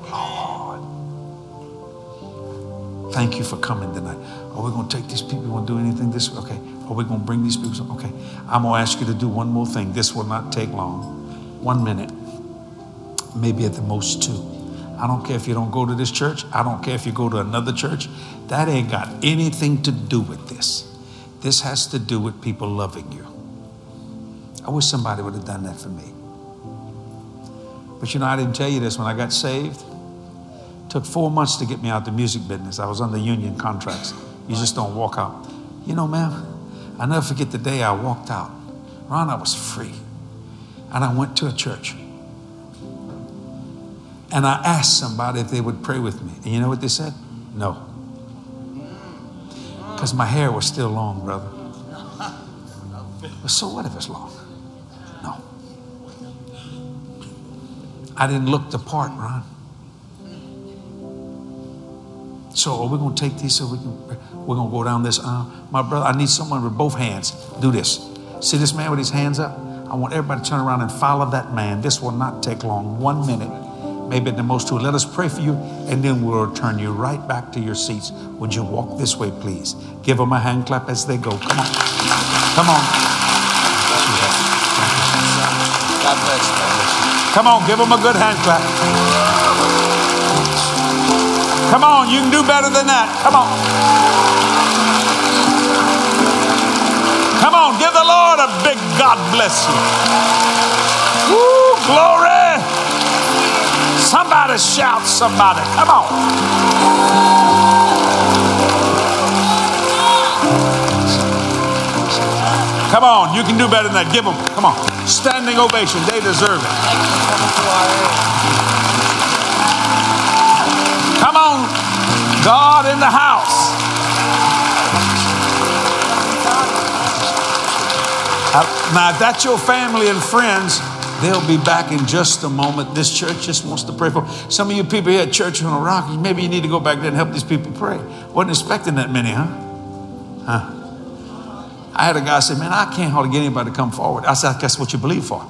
S1: Lord, thank you for coming tonight. Are we going to take these people? We want to do anything this way? Okay. Are we going to bring these people? Okay. I'm going to ask you to do one more thing. This will not take long. One minute. Maybe at the most two. I don't care if you don't go to this church. I don't care if you go to another church. That ain't got anything to do with this. This has to do with people loving you. I wish somebody would have done that for me. But you know, I didn't tell you this when I got saved. It took four months to get me out the music business. I was under union contracts. You just don't walk out. You know, ma'am, I'll never forget the day I walked out. Ron, I was free. And I went to a church. And I asked somebody if they would pray with me. And you know what they said? No. Because my hair was still long, brother. But so what if it's long? No. I didn't look the part, Ron. So are we going to take these so we can, we're going to go down this aisle? My brother, I need someone with both hands. Do this. See this man with his hands up? I want everybody to turn around and follow that man. This will not take long. One minute, maybe at the most two. Let us pray for you, and then we'll return you right back to your seats. Would you walk this way, please? Give them a hand clap as they go. Come on. Come on. God bless you. Come on, give them a good hand clap. Come on, you can do better than that. Come on. Come on, give the Lord a big God bless you. Woo, glory. Somebody shout, somebody. Come on. Come on, you can do better than that. Give them, come on. Standing ovation, they deserve it. Come on, God in the house. Now, if that's your family and friends, they'll be back in just a moment. This church just wants to pray for some of you people here at Church on a Rock. Maybe you need to go back there and help these people pray. Wasn't expecting that many, huh? Huh? I had a guy say, man, I can't hardly get anybody to come forward. I said, guess what you believe for?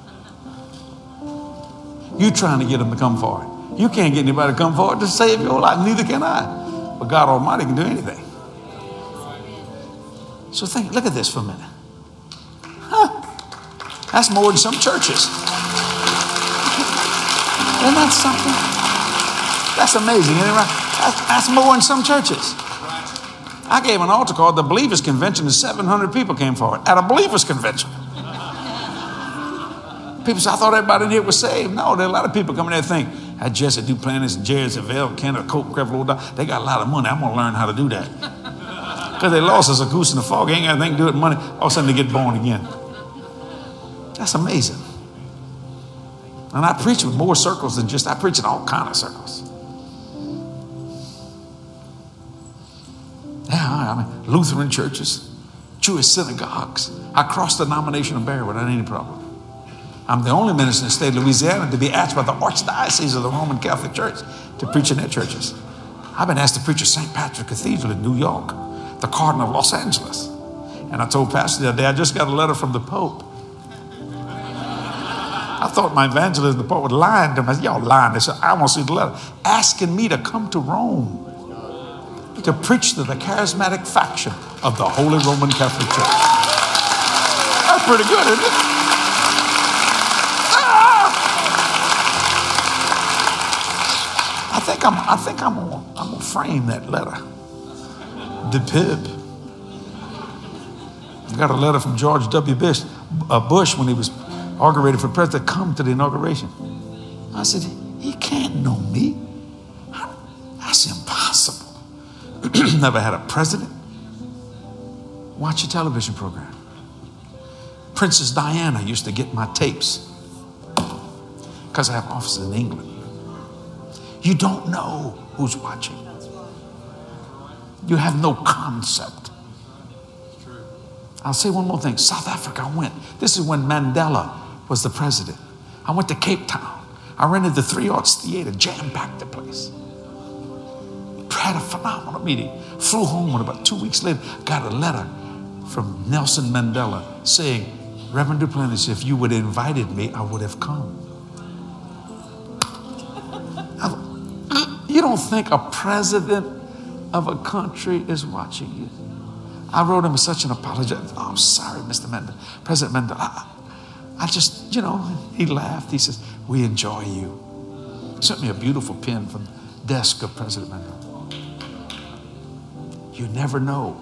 S1: You trying to get them to come forward. You can't get anybody to come forward to save your life. Neither can I. But God Almighty can do anything. So think, look at this for a minute. Huh? That's more than some churches. Isn't that something? That's amazing, isn't it? Right? That's, that's more than some churches. I gave an altar call at the Believers Convention and seven hundred people came forward at a Believers Convention. People say, I thought everybody in here was saved. No, there are a lot of people coming there and think, had Jesse Duplantis and Jerry Zavelle, Kenneth Cope, Creflo, they got a lot of money. I'm going to learn how to do that. Because they lost us a goose in the fog. Ain't got anything to do with money. All of a sudden they get born again. That's amazing. And I preach with more circles than just, I preach in all kinds of circles. Yeah, I mean, Lutheran churches, Jewish synagogues. I cross the denominational barrier without any problem. I'm the only minister in the state of Louisiana to be asked by the Archdiocese of the Roman Catholic Church to preach in their churches. I've been asked to preach at Saint Patrick Cathedral in New York, the Cardinal of Los Angeles. And I told Pastor the other day, I just got a letter from the Pope. I thought my evangelist, the Pope, was lying to me. I said, y'all lying. They said, I want to see the letter. Asking me to come to Rome to preach to the charismatic faction of the Holy Roman Catholic Church. That's pretty good, isn't it? I think I'm. I think I'm gonna. I'm gonna frame that letter. The Pib. I got a letter from George W. Bush, uh, Bush when he was inaugurated for president. Come to the inauguration. I said, he can't know me. That's impossible. Never had a president. Watch your television program. Princess Diana used to get my tapes because I have offices in England. You don't know who's watching. You have no concept. I'll say one more thing. South Africa, I went. This is when Mandela was the president. I went to Cape Town. I rented the Three Arts Theater, jam-packed the place. Had a phenomenal meeting. Flew home, and about two weeks later, got a letter from Nelson Mandela saying, Reverend Duplantis, if you would have invited me, I would have come. You don't think a president of a country is watching you? I wrote him such an apology. Oh, I'm sorry, Mister Mandela. President Mandela, I, I just, you know, he laughed. He says, we enjoy you. He sent me a beautiful pen from the desk of President Mandela. You never know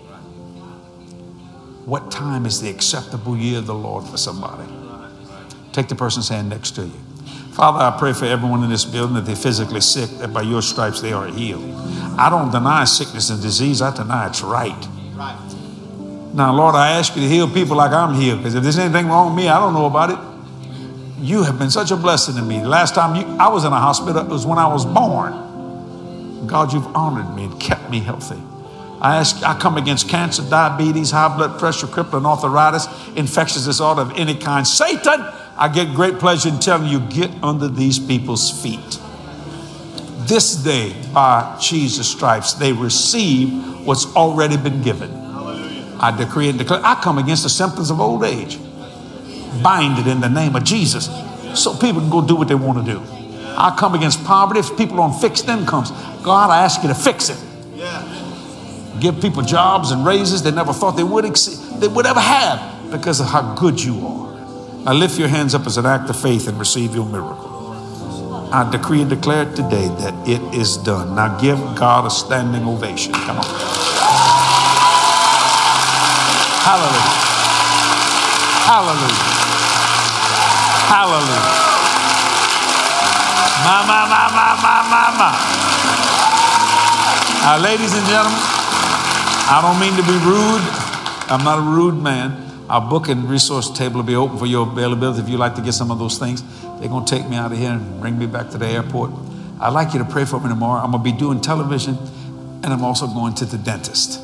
S1: what time is the acceptable year of the Lord for somebody. Take the person's hand next to you. Father, I pray for everyone in this building that they're physically sick, that by your stripes they are healed. I don't deny sickness and disease. I deny it's right. Now, Lord, I ask you to heal people like I'm healed, because if there's anything wrong with me, I don't know about it. You have been such a blessing to me. The last time you, I was in a hospital, it was when I was born. God, you've honored me and kept me healthy. I ask, I come against cancer, diabetes, high blood pressure, crippling arthritis, infectious disorder of any kind. Satan, I get great pleasure in telling you, get under these people's feet. This day, by Jesus' stripes, they receive what's already been given. I decree and declare, I come against the symptoms of old age. Bind it in the name of Jesus so people can go do what they want to do. I come against poverty. If people on fixed incomes, God, I ask you to fix it. Give people jobs and raises they never thought they would exceed, they would ever have, because of how good you are. Now lift your hands up as an act of faith and receive your miracle. I decree and declare today that it is done. Now give God a standing ovation. Come on. Hallelujah. Hallelujah. Hallelujah. My, my, my, my, my, my, my. Now, ladies and gentlemen, I don't mean to be rude. I'm not a rude man. Our booking resource table will be open for your availability. If you'd like to get some of those things, they're going to take me out of here and bring me back to the airport. I'd like you to pray for me tomorrow. I'm going to be doing television, and I'm also going to the dentist.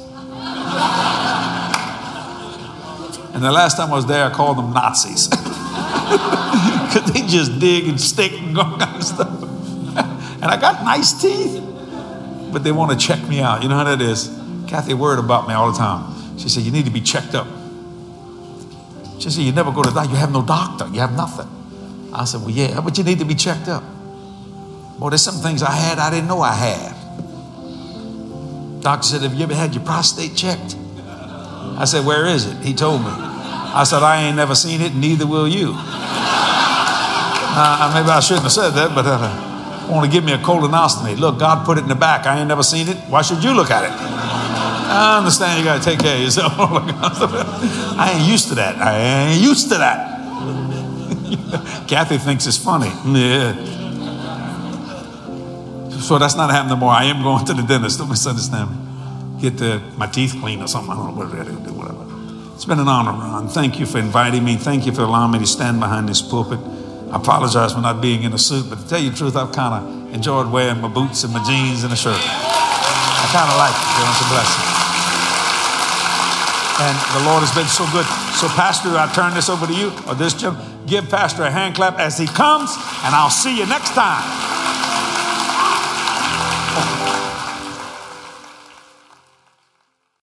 S1: And the last time I was there, I called them Nazis. Because they just dig and stick and all kind of stuff. And I got nice teeth, but they want to check me out. You know how that is. Kathy worried about me all the time. She said, you need to be checked up. She said, you never go to the doctor. You have no doctor. You have nothing. I said, well, yeah, but you need to be checked up. Boy, there's some things I had I didn't know I had. Doctor said, have you ever had your prostate checked? I said, where is it? He told me. I said, I ain't never seen it, neither will you. Uh, maybe I shouldn't have said that, but uh, I want to give me a colonoscopy. Look, God put it in the back. I ain't never seen it. Why should you look at it? I understand you got to take care of yourself. I ain't used to that. I ain't used to that. Kathy thinks it's funny. Yeah. So that's not happening more. I am going to the dentist. Don't misunderstand me. Get the, my teeth cleaned or something. I don't know what I do, whatever. It's been an honor, Ron. Thank you for inviting me. Thank you for allowing me to stand behind this pulpit. I apologize for not being in a suit, but to tell you the truth, I've kind of enjoyed wearing my boots and my jeans and a shirt. I kind of like it. It's a blessing. And the Lord has been so good. So, Pastor, I turn this over to you, or this gentleman. Give Pastor a hand clap as he comes, and I'll see you next time.